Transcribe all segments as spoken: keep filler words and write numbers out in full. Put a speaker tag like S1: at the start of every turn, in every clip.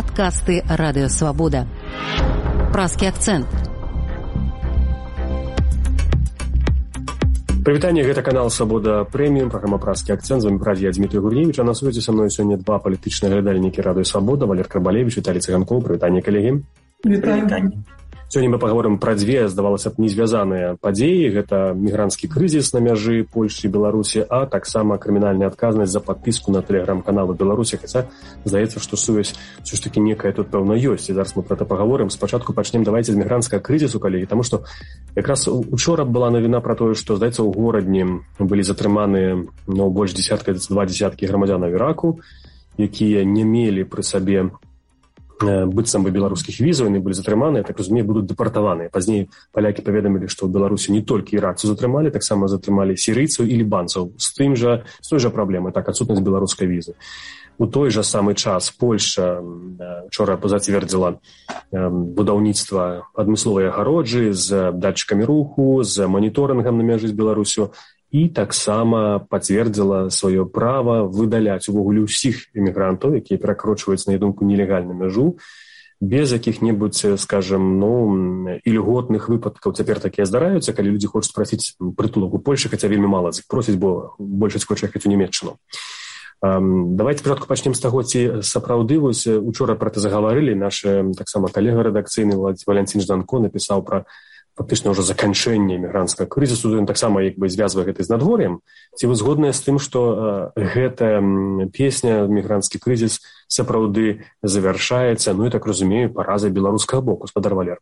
S1: Падкасты Радыё Свабода. Празкі акцэнт.
S2: Прывітанне, гэта канал Свабода Прэміум, праграма «Празкі акцэнт». З вами прадзе я, Дмітрий Гурневич, а на свеце са мной сёння два палітычныя глядальнікі Радыё Свабода, Валер Карбалевич, Віталій Цыганкоў. Прывітанне, калегі.
S3: Вітанне.
S2: Сёння мы паговорым пра дзве, здавалася б, незвязаныя падзеі. Гэта мігранцкі крызіс на мяжы Польшчы і Беларусі, а таксама крымінальная адказнасць за падпіску на тэлеграм-каналы Беларусі. Хаця, здаецца, што сувязь ўсё ж такі некая тут, пэўна, ёсць. І зараз мы пра гэта паговорым. Спачатку пачнем давайце з мігранцкага крызісу, калегі, таму што якраз учора была навіна пра тое, што, здаецца, у горадні былі затрыманыя, ну, больш дзесятка, два дзесяткі грамадзянаў Іраку, якія не мелі пры сабе быццам бы беларускіх візаў, яны былі затрыманыя, так разумею, будуць дэпартаваныя. Пазней палякі паведамілі, што ў Беларусі не толькі іракцаў затрымалі, таксама затрымалі сірыйцаў і лібанцаў з тым жа, з той жа праблемай, так, адсутнасць беларускай візы. У той жа самы час Польшча вчора зацвердзіла будаўніцтва адмысловай агароджы з датчыкамі руху, з маніторынгам на мяжы з Беларусю, і таксама пацвердзіла сваё права выдаляць увогуле ўсіх эмігрантаў, якія перакрочваюць, на думку, нелегальную мяжу, без якіх-небудзь, скажем, ну, ільготных выпадкаў. Цяпер такія здараюцца, калі людзі хочуць прасіць прытулак у Польшы, хаця вельмі мала з іх просіць, бо большасць хоча ехаць у Нямецчыну. Um, давайте спачатку пачнем з таго, ці сапраўды вось учора пра гэта загаварылі. Наш таксама калега рэдакцыйны Валянцін Жданко напісаў пра фактычна ўжо заканчэнне мігрантскага крызісу. Ён таксама як бы звязвае гэта з надвор'ем. Ці вы згодныя з тым, што э, гэтая песня «Мігранtsкі крызіс» сапраўды завяршаецца, ну і так разумею, паразай беларускага боку? Спадар Валер.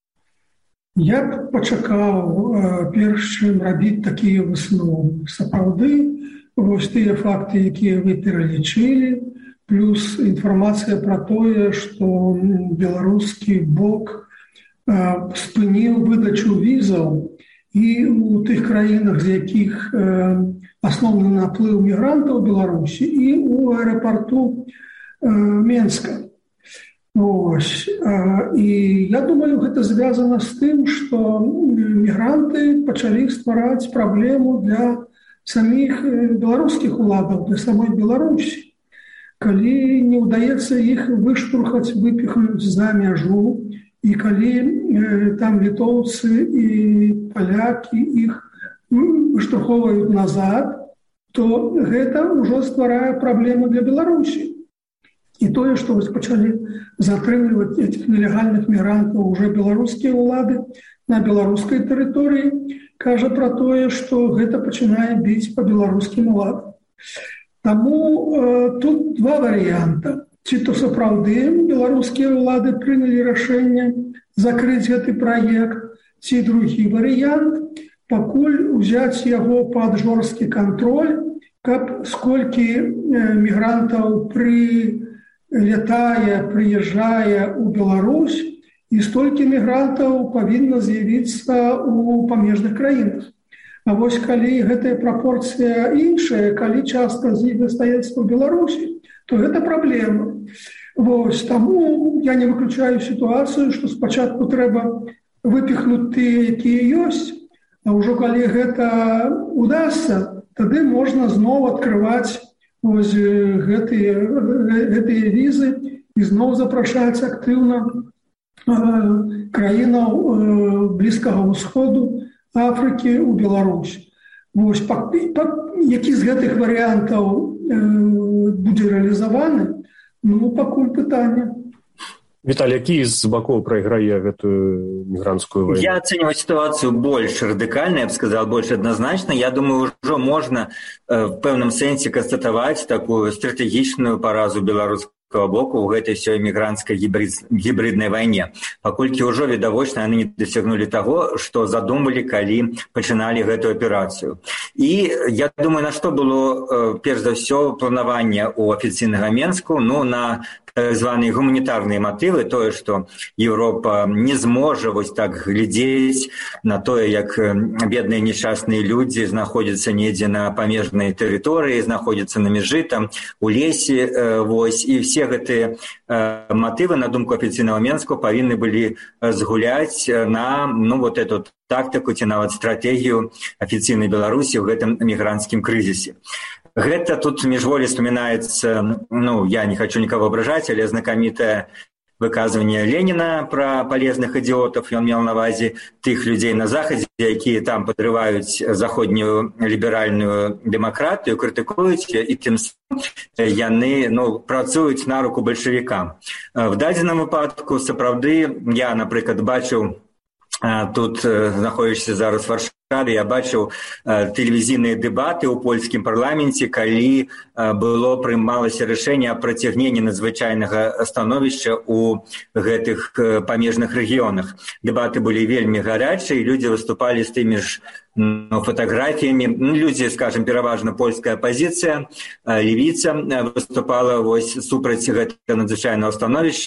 S3: Я б пачакаў, э, перш чым рабіць такія высновы. Сапраўды, вось тыя факты, якія вы пералічылі, плюс інфармацыя пра тое, што беларускі бок спыніў выдачу візаў і ў тых краінах, з якіх асноўны наплыў мігрантаў Беларусі, і ў аэрапарту Менска. Ось. І я думаю, гэта звязана з тым, што мігранты пачалі ствараць праблему для саміх беларускіх уладаў, для самой Беларусі. Калі не ўдаецца іх выштурхаць, выпіхнуць за мяжу, і калі э, там літоўцы і палякі іх выштурхоўваюць назад, то гэта ўжо стварае праблему для Беларусі. І тое, што вось пачалі затрымліваць этих нелегальных мігрантаў уже беларускія ўлады на беларускай тэрыторыі, кажа пра тое, што гэта пачынае біць па беларускім уладам. Таму э, тут два варыянта. Ці то сапраўды беларускія ўлады прынялі рашэнне закрыць гэты праект, ці другі варыянт, пакуль узяць яго пад жорсткі кантроль, каб сколькі э, мігрантаў прылятае, прыязджае ў Беларусь, і столькі мігрантаў павінна з'явіцца ў памежных краінах. А вось калі гэтая прапорцыя іншая, калі частка з іх застаецца ў Беларусі, то гэта праблема. Вось, таму я не выключаю сітуацыю, што спачатку трэба выпіхнуць тыя, якія ёсць, а ўжо калі гэта удасца, тады можна зноў адкрываць вось гэтыя, гэтыя візы і зноў запрашаць актыўна э, краінаў э, Блізкага ўсходу, Афрыкі ў Беларусь. Вось, па, па, які з гэтых варыянтаў э, будзе рэалізаваны, ну, пакуль пытанне.
S2: Віталій, які з бакоў прайграе гэтую мігрантскую вайну?
S4: Я ацэньваю сітуацыю больш радыкальна, я б сказал, больш адназначна. Я думаю, ўжо можна э, в пэўным сэнсе канстатаваць такую стратэгічную паразу беларускага боку ў гэтай всёй мігрантскай гібрид, гібриднай вайне. Паколькі ўжо відавочна яны не дасягнулі таго, што задумалі, калі пачыналі гэтую аперацыю. І я думаю, на што было э, перш за ўсё планаванне ў афіцыйнага Менску, ну, на так званыя гуманітарныя матывы, тое, што Еўропа не зможа вось так глядзець на тое, як бедныя несчасныя людзі знаходзяцца недзе на памежнай тэрыторыі, знаходзяцца на мяжы, там, у лесе, э, вось, і все гэтыя э, матывы, на думку афіцыйнага Менску, павінны былі згуляць на, ну, вот эту тактыку ці нават стратэгію афіцыйнай Беларусі ў гэтым мігрантскім крызісе. Гэта тут міжволі вспоминается, ну, я не хочу никого ображать, але знакомитое выказывание Ленина про полезных идиотов, и он имел на увазе тых людей на Заходе, якія там подрываюць заходнюю ліберальную дэмакратыю, крытыкуюць, і тым самым яны, ну, працуюць на руку бальшавікам. В дадзеным выпадку, сапраўды, я, напрыклад, бачыў, тут знаходзішся зараз в Варшаве, я бачыў тэлевізійныя дэбаты ў польскім парламенце, калі было прымалася рашэнне аб працягненні надзвычайнага становішча ў гэтых памежных рэгіёнах. Дэбаты былі вельмі гарячыя, людзі выступалі з тымі ж ну, фотаграфіямі. Людзі, скажем, пераважна польская апазіцыя, левіца выступала вось супраць гэтага надзвычайнага становішча,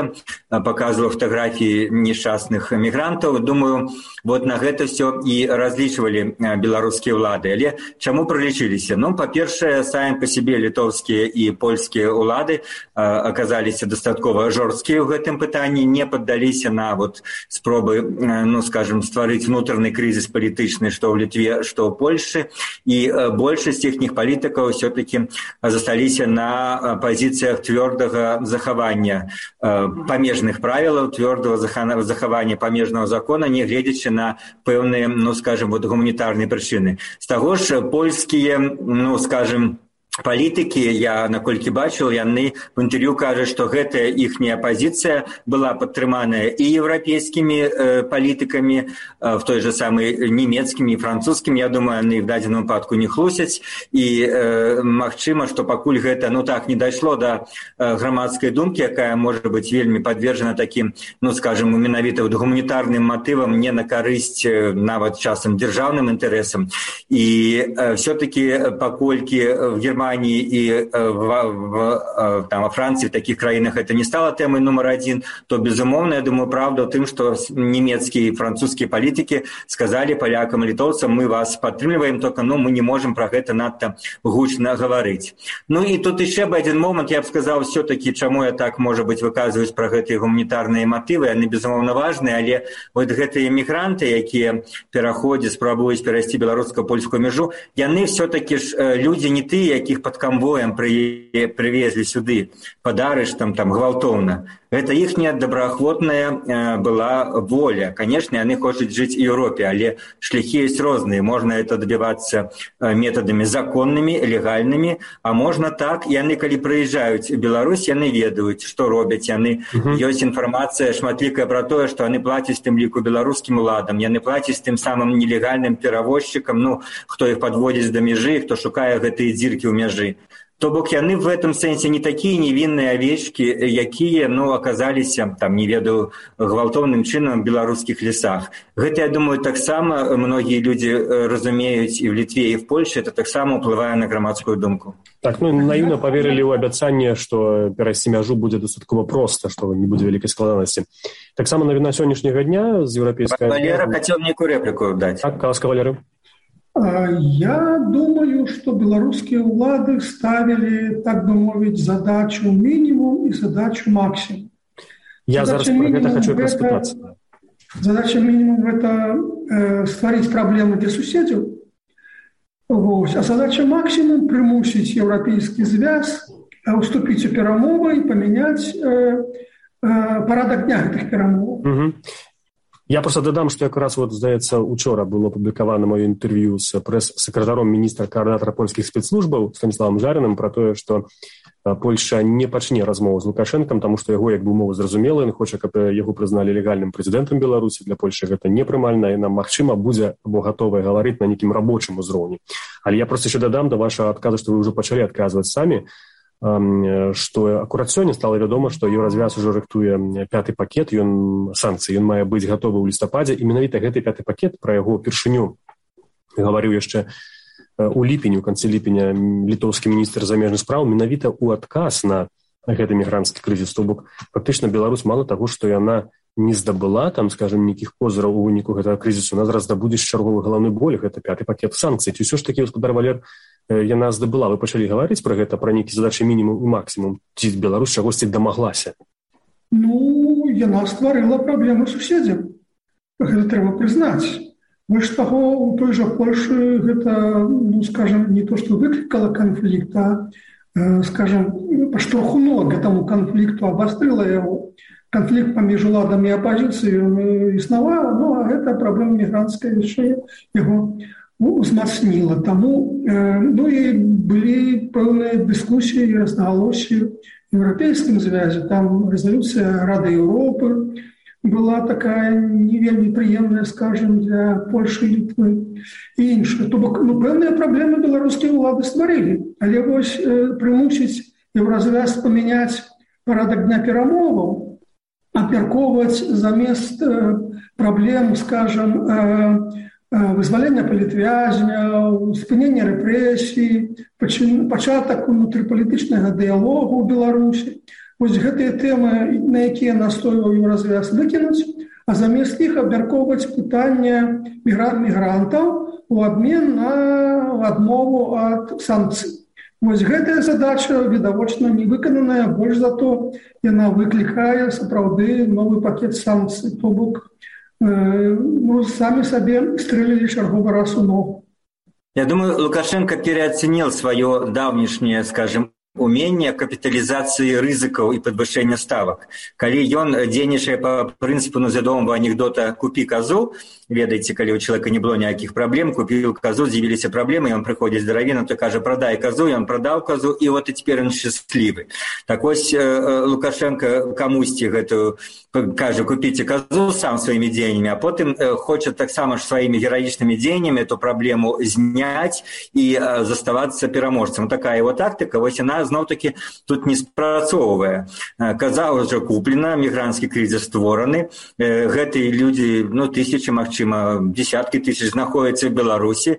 S4: показывал фотографии несчастных мигрантов. Думаю, вот на гэта все и различивали белорусские улады. Але чаму пролечились? Ну, по-перше, сами по себе литовские и польские улады оказались достатково жорсткие в гэтым пытании, не поддались на вот спробы, ну, скажем, стварыць внутренний кризис политичный, что в Литве, что в Польше. И большасць ихних политиков все-таки застались на позициях твердого захавання памежных правілаў, твёрдого захавання памежнага закона, не гледзячы на пэўныя, ну, скажем, вот гуманітарныя прычыны. З таго ж польскія, ну, скажем, палітыкі, я наколькі бачыў, яны в інтэрв'ю кажуць, што гэтая іхняя пазіцыя была падтрыманая і еўрапейскімі э, палітыкамі, э, в той же самой нямецкімі і французскімі. Я думаю, яны в дадзеным выпадку не хлусяць. І э, магчыма, што пакуль гэта, ну так, не дайшло да э, грамадскай думкі, якая можа быць вельмі падвержана такім, ну, скажем, менавіта вот гуманітарным матывам, не на карысць э, нават часам дзяржаўным інтарэсам. І э, все-таки паколькі в Германии и в, в, там, во Франции, в таких краинах это не стало темой номер один, то, безумовно, я думаю, правда в том, что немецкие и французские политики сказали полякам и литовцам, мы вас подтримливаем, только ну, мы не можем про это надто гучно говорить. Ну и тут еще бы один момент, я бы сказал, все-таки, чему я так, может быть, выказываюсь про гэтые гуманитарные мотивы, они, безумовно, важные, але вот гэтые мигранты, якія пераходят, спрабуюць перайсці беларуска-польскую мяжу, яны все-таки ж люди не тыя, якіх под конвоем при, привезли сюды под арыштам, там, гвалтоўна. Это іхняя добраахвотная э, была воля. Конечно, яны хочуць жыць у Европе, але шляхі ёсць розныя. Можно это добиваться э, методами законными, легальными, а можно так. Яны, калі прыязджаюць в Беларусь, яны ведаюць, што робяць. Яны uh-huh. ёсць інфармацыя шматлікая про тое, што яны плацяць тым ліку беларускім уладам, яны плацяць тым самым нелегальным перавозчыкам, ну, хто іх подводзіць да мяжы, хто шукае гэтыя дзіркі ў мяжы. То бок яны в этом сэнсе не такие невинные овечки, якія, ну, оказались, там, не ведаю, гвалтоўным чынам в беларускіх лесах. Гэта, я думаю, таксама многие люди разумеюць и в Литве, и в Польше, это таксама уплывае на грамадскую думку.
S2: Так, ну, наивно поверили ў абяцанне, што перайсці мяжу будзе дастаткова проста, што не будзе вялікай складанасці. Таксама навіна сённяшняга дня з еўрапейскай...
S4: Валера хотел некую реплику дать.
S2: Так, ласка, Валера.
S3: Я думаю, что белорусские улады ставили, так бы мовить, задачу минимум и задачу максимум.
S2: Я зараз про это хочу распытаться.
S3: Задача минимум – это э, створить проблемы для соседей, вот. А задача максимум – примусить Европейский звяз э, уступить у перамовы и поменять э, э, порядок дня этих перамов.
S2: Угу. Я просто дадам, што якраз вот, здаецца, учора было апублікавана маё інтэрв'ю з прэс-сакратаром міністра каардынатара польскіх спецслужбаў Станіславам Жарыным пра тое, што Польша не пачне размову з Лукашэнкам, таму што яго, як бы мова зразумела, ён хоча, каб яго прызналі легальным прэзідэнтам Беларусі. Для Польшы гэта непрымальна, і нам, магчыма, будзе або гатовая гаварыць на нейкім рабочым узроўні. Але я просто яшчэ дадам да вашага адказу, што вы ўжо пачалі адказваць самі, што акурат сёння стала вядома, што Еўразвяз ужо рыхтуе пяты пакет, ён санкцый, ён мае быць гатовы ў лістападзе, і менавіта гэты пяты пакет, пра яго першыню гаварыў яшчэ у ліпені, у канцы ліпеня літоўскі міністр замежных спраў, менавіта ў адказ на гэты мігранцкі крызіс. То бок, фактычна Беларусь мала таго, што яна не здабыла, там, скажем, нейкіх позараў у выніку гэтага крызісу, она зараз здабудзе чарговы галаўны боль, гэта пяты пакет санкцый. Ці ўсё ж такі, гаспадар Валер, яна здабыла, вы пачалі гаварыць пра гэта, пра нейкі задачы мінімум і максімум, ці Беларусь чагосьці дамаглася?
S3: Ну, яна стварыла праблемы суседзям. Гэта трэба прызнаць. Больш таго, у той жа Польшы гэта, ну, скажем, не то, што выклікала канфлікт, а, скажем, паштурхнула к этому канфлікту, абастрыла яго. Канфлікт паміж уладамі і апазіцыяй існавала, ну, а гэта праблема мігрантская яшчэ яго узмацніла. Таму, ну, і былі пэўныя дыскусіі і разнагалоссі в еўрапейскім звязе. Там рэзалюцыя Рады Еўропы была такая не вельмі прыемная, скажем, для Польшы, Літвы і іншых. То бок, ну, пэўныя праблемы беларускія ўлады стварылі, але вось прымусіць еўразвяз памяняць парадак дня перамоваў, абмяркоўваць замест э, праблем, скажем, э, э, вызвалення палітвязняў, спынення рэпрэсій, пачатак унутрыпалітычнага дыялогу ў Беларусі. Вось гэтыя тэмы, на якія настойваў еўразвяз, выкінуць, а замест іх абмяркоўваць пытанне мігрант-мігрантаў у абмен на адмову ад санкцый. Вось гэтая задача, відавочна, не выкананая, больш за то яна выклікае сапраўды новы пакет санкцый. То бок, э, ну, самі сабе стрэлілі чарговы раз у ногу.
S4: Я думаю, Лукашенко переоценил свое давнішнее, скажем, умение капитализации рызыкаў и подвышения ставок. Калі ён дзейнічае по принципу назадомого анекдота «купи козу», ведаеце, калі у человека не было никаких проблем, купил козу, з'явились проблемы, и он приходит здоровенно, то каже «продай козу», и он продал козу, и вот и теперь он счастливый. Так вось Лукашенко камусьці гэтую каже «купите козу» сам своими дзеяннями, а потым хочет так само своими героичными дзеяннями эту проблему знять и заставаться пераможцем. Такая его тактика, вось она зноў-таки тут не спрацоўвае. Каза ўжо куплена, мігранцкі крызіс створаны. Гэтыя людзі, ну, тысячы, магчыма, десяткі тысяч знаходзяцца в Беларусі.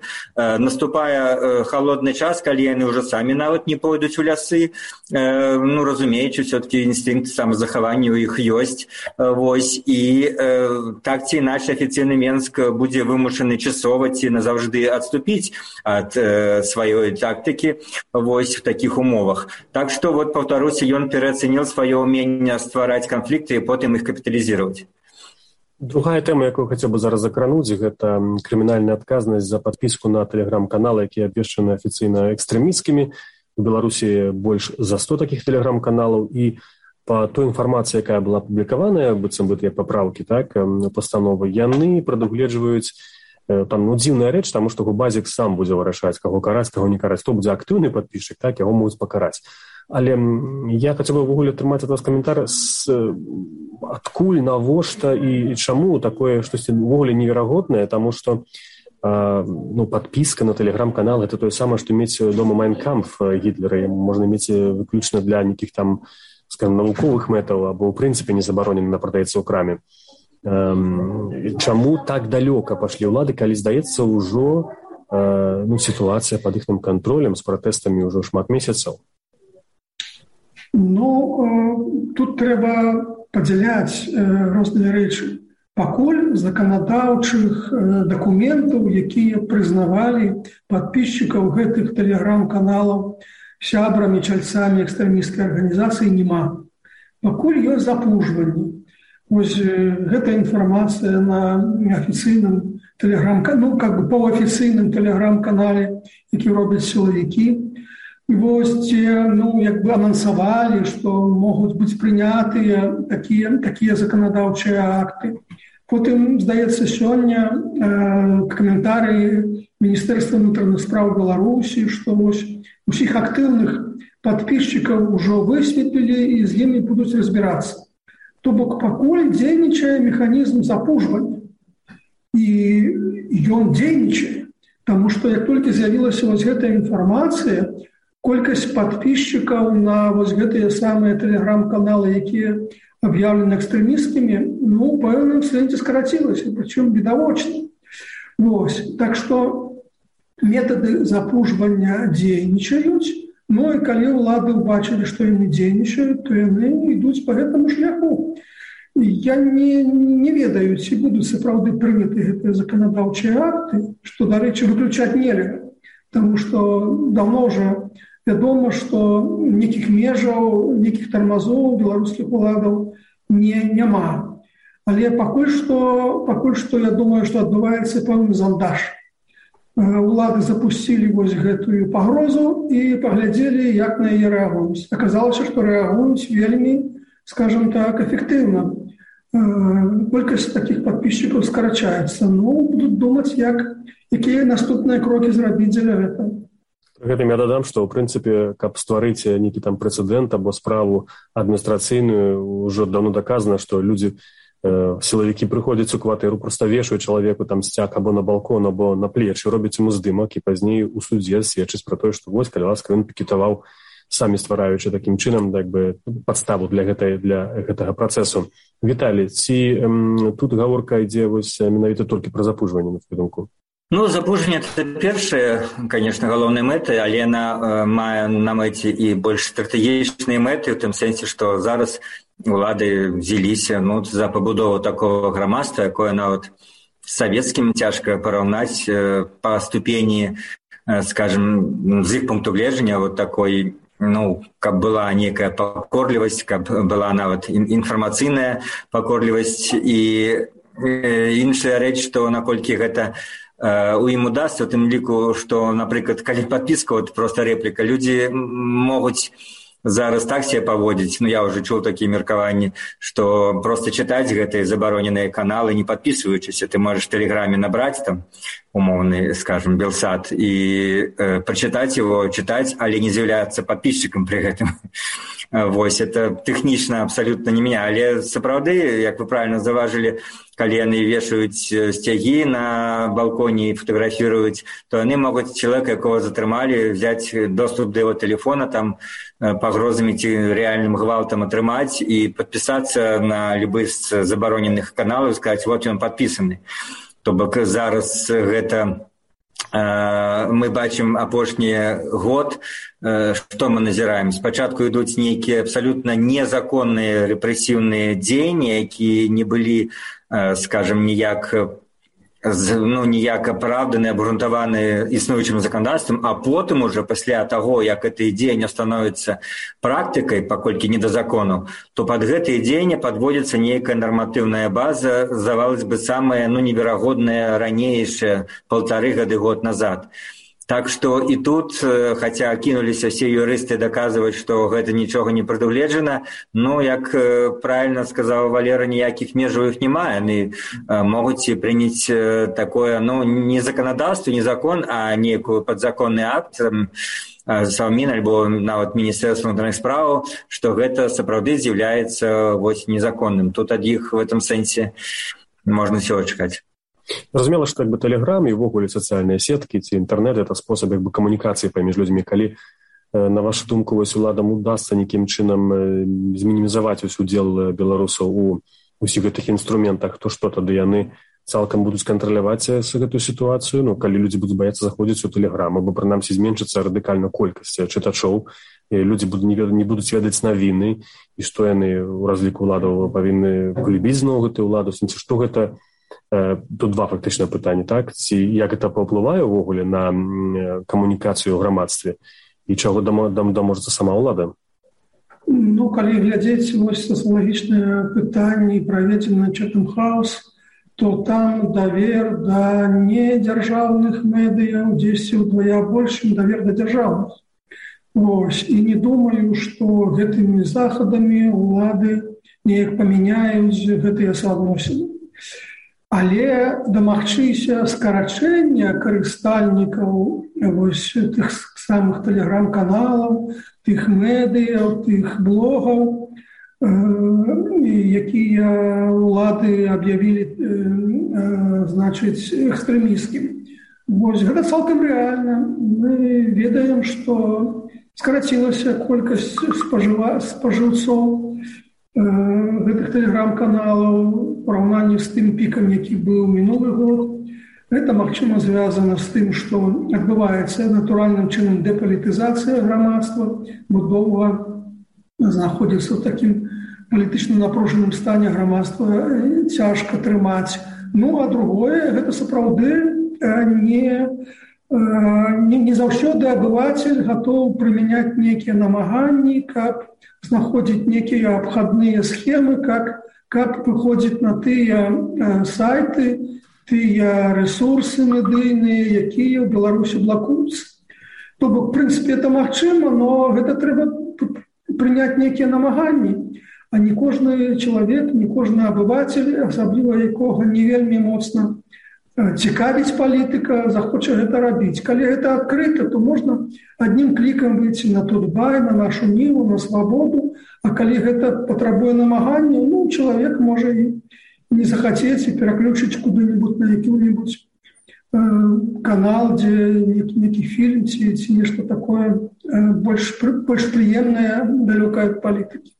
S4: Наступае холодны час, калі яны ўжо самі нават не пойдуць у лясы. Ну, разумеючы, все-таки інстынкт самазахавання ў іх ёсць. Вось. І так ці іначе афіцыйны Менск будзе вымушаны часова ці назаўжды адступіць ад сваёй тактыкі вось в такіх умовах. Так что, вот, повторюсь, он переоценил свое умение ствараць конфликты и потом их капитализировать.
S2: Другая тема, якую хотел бы зараз закрануть, это криминальная адказнасць за подписку на телеграм-каналы, якія абвешчаны афіцыйна экстрэмісцкімі. В Беларусі больш за сто таких телеграм-каналаў, і по той информации, якая была апублікаваная, быццам бы тыя папраўкі, так, пастановы, яны прадугледжваюць там, ну, дзіўная рэч, таму што Губазік сам будзе вырашаць, каго караць, каго не караць. Хто будзе актыўны падпісчык, так, яго могуць пакараць. Але я хацеў бы ввогуле атрымаць ад вас каментар, адкуль, навошта і, і чаму такое штосьці ввогуле неверагоднае, таму што э, ну, падпіска на тэлеграм-канал — гэта тое самае, што мець дома Майн кампф Гітлера, можна мець выключна для нейкіх там, скажем, навуковых мэтаў, або ў прынцыпе не забаронена прадаецца ў краме. Эм, чаму так далёка пашлі ўлады, калі, здаецца, ўжо э, ну, сітуацыя пад іхным кантролем з пратэстамі ўжо шмат месяцаў?
S3: Ну, э, тут трэба падзяляць э, розныя рэчы. Пакуль заканадаўчых э, дакументаў, якія прызнавалі падпісчыкаў гэтых тэлеграм-каналаў сябрамі, чальцамі экстрэмісцкай арганізацыі, няма. Пакуль ёсць запужванне. Вось гэта інфармацыя на афіцыйным тэлеграм-канале, ну, как бы паўафіцыйным тэлеграм-канале, які робяць сілавікі. І вось те, ну, як бы анансавалі, што могуць быць прынятыя такія, такія заканадаўчыя акты. Потым, здаецца, сёння э, каментарыі Міністэрства ўнутраных спраў Беларусі, што вось усіх актыўных падпісчыкаў ужо высветлілі і з імі будуць разбірацца. То бок пакуль дзейнічае механізм запужвання. І ён дзейнічае, таму што як толькі з'явілася вось гэтая інфармацыя, колькасць падпісчыкаў на вось гэтыя самыя тэлеграм-каналы, якія аб'яўлены экстрэмісцкімі, ну, у пэўным сэнсе скарацілася, прычым відавочна. Вось. Так што метады запужвання дзейнічаюць. Ну, і калі ўлады ўбачылі, што яны дзейнічаюць, то яны ідуць па гэтаму шляху. Я не, не ведаю, ці будуць сапраўды прыняты гэтыя заканадаўчыя акты, што, дарэчы, выключаць нельга. Таму што даўно ўжо вядома, што нейкіх межаў, нейкіх тармазоў беларускіх уладаў не, няма. Але пакуль што, пакуль што я думаю, што адбываецца пэўны зандаж. Улады запусцілі вось гэтую пагрозу і паглядзелі, як на яе рэагуюць. Аказалася, што рэагуюць вельмі, скажем так, эфектыўна. Колькасць такіх падпісчыкаў скарачаецца. Ну, будуць думаць, як, якія наступныя крокі зрабіць дзеля гэтага.
S2: Гэтым я дадам, што, ў прынцыпе, каб стварыць нейкі там прэцэдэнт або справу адміністрацыйную, ўжо даўно даказана, што людзі, сілавікі прыходзяць у кватэру, проста вешаюць чалавеку там сцяг або на балкон, або на плечы, робяць яму здымак і пазней у судзе сведчыць пра тое, што вось, калі ласка, ён пікетаваў, самі ствараючы такім чынам, так бы, падставу для гэтай, для гэтага працэсу. Віталій, ці эм, тут гаворка ідзе вось менавіта толькі пра запужванне, на твою думку?
S4: Ну, запужванне – это першая, конечно, галоўная мэта, але яна э, мае на мэце і больш стратэгічныя мэты, ў тым сэнсе, што зараз улады взяліся ну, за пабудову такого грамадства, якое нават з савецкім цяжка параўнаць э, па ступені, э, скажем, з іх пункту гледжання вот такой, ну, каб была некая пакорлівасць, каб была нават інфармацыйная пакорлівасць і э, іншая рэч, што наколькі гэта э, у ім удасца, у тым ліку, што, напрыклад, калі падпіска, вот проста рэпліка, людзі могуць зараз так себе паводзіць, ну я ўжо чуў такія меркаванні, што проста чытаць гэтыя забароненыя каналы, не падпісваючыся, ты можаш в Тэлеграме набраць там умоўны, скажем, Белсат і э, прачытаць его, чытаць, але не з'яўляцца падпісчыкам пры гэтым. Вось, это тэхнічна абсалютна не меня, але сапраўды, як вы правильно заважылі, калі яны вешаюць сцягі на балконе і фотаграфіруюць, то яны могуць чалавека, якого затрымалі, взяць доступ да яго телефона, там пагрозамі ці рэальным гвалтам атрымаць і падпісацца на любы з забароненых каналаў і сказаць, вот ён падпісаны. То бок зараз гэта мы бачым апошні год, што мы назіраем. Спачатку ідуць нейкія абсалютна незаконныя рэпрэсіўныя дзеянні, якія не былі, скажем, ніяк, ну, ніяк апраўданыя, абгрунтаваныя існуючым заканадаўствам, а потым уже пасля таго, як гэтыя дзеянні становяцца практыкай, паколькі не да закону, то пад гэтыя дзеянні падводзіцца нейкая нарматыўная база, здавалось бы, самая, ну, неверагодная ранейшая паўтары гады год назад. Так што і тут, хаця кінуліся все юрысты даказваць, што гэта нічога не прадугледжана, ну, як правильно сказаў Валера, ніякіх межаў іх не мае. Яны могуць прыняць такое, ну, не заканадаўства, не закон, а некую падзаконны акт, Саўмін альбо нават Міністэрства ўнутраных спраў, што гэта сапраўды з'яўляецца вось незаконным. Тут ад іх в этом сэнсе можна ўсё чакаць.
S2: Зразумела, што як бы Тэлеграм і ўвогуле сацыяльныя сеткі ці інтэрнэт – это спосаб як бы камунікацыі паміж людзьмі. Калі, на вашу думку, вось уладам удасца нейкім чынам змінімізаваць ось удзел беларусаў у усіх гэтых інструментах, то што тады яны цалкам будуць кантраляваць гэтую сітуацыю? Ну, калі людзі будуць баяцца заходзіць у Тэлеграм, або прынамсі зменшыцца радыкальна колькасць чытачоў, людзі не будуць ведаць навіны, і што яны ў разліку уладаў павінны палюбіць зноў гэтую ўладу, што гэта. Тут два фактычна пытанні, так? Ці як гэта паўплывае ўвогуле на камунікацыю ў грамадстве і чаго даможацца сама ўлада?
S3: Ну, калі глядзець вось сацыялагічныя пытанні, праведзены Chatham House, то там давер да недзяржаўных медыяў дзесьці ўдвая больш, чым давер да дзяржаўных. Вось, і не думаю, што гэтымі захадамі ўлады неяк памяняюць гэтыя суадносіны. Але дамагчыся скарачэння карыстальнікаў вось тых самых тэлеграм-каналаў, тых медыяў, тых блогаў, якія ўлады аб'явілі, значыць, экстрэмісцкім. Вось гэта цалкам рэальна. Мы ведаем, што скарацілася колькасць спажыўцоў гэтых тэлеграм-каналаў у параўнанні з тым пікам, які быў мінулы год. Гэта, магчыма, звязана з тым, што адбываецца натуральным чынам дэпалітызацыя грамадства, бо доўга знаходзіцца ў такім палітычна напружаным стане грамадства цяжка трымаць. Ну, а другое, гэта сапраўды не, не, не заўсёды абывацель гатоў прымяняць нейкія намаганні, каб знаходзіць некія абхадныя схемы, как, каб выходзіць на тыя сайты, тыя рэсурсы медыйныя, якія ў Беларусі блакуюцца. То бок, в прынцыпе, это магчыма, но гэта трэба прыняць нейкія намаганні, а не кожны чалавек, не кожны абыватель, асабліва якога не вельмі моцна цікавіць палітыка, захоча гэта рабіць. Калі гэта адкрыта, то можна аднім клікам выйти на Тутбай, на нашу Ніву, на Свабоду, а калі гэта патрабуе намагання, ну, чалавек можа і не захацець і пераключыць куды-нибудь на які-нибудь э, канал, дзе некі фільм ці, ці нешта такое э, больш, больш прыемнае, далёкае ад палітыкі.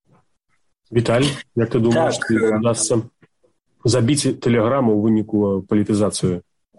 S2: Віталь, як ты думаеш,
S4: так,
S2: ты удасся забіць тэлеграму ў выніку палітызацыю?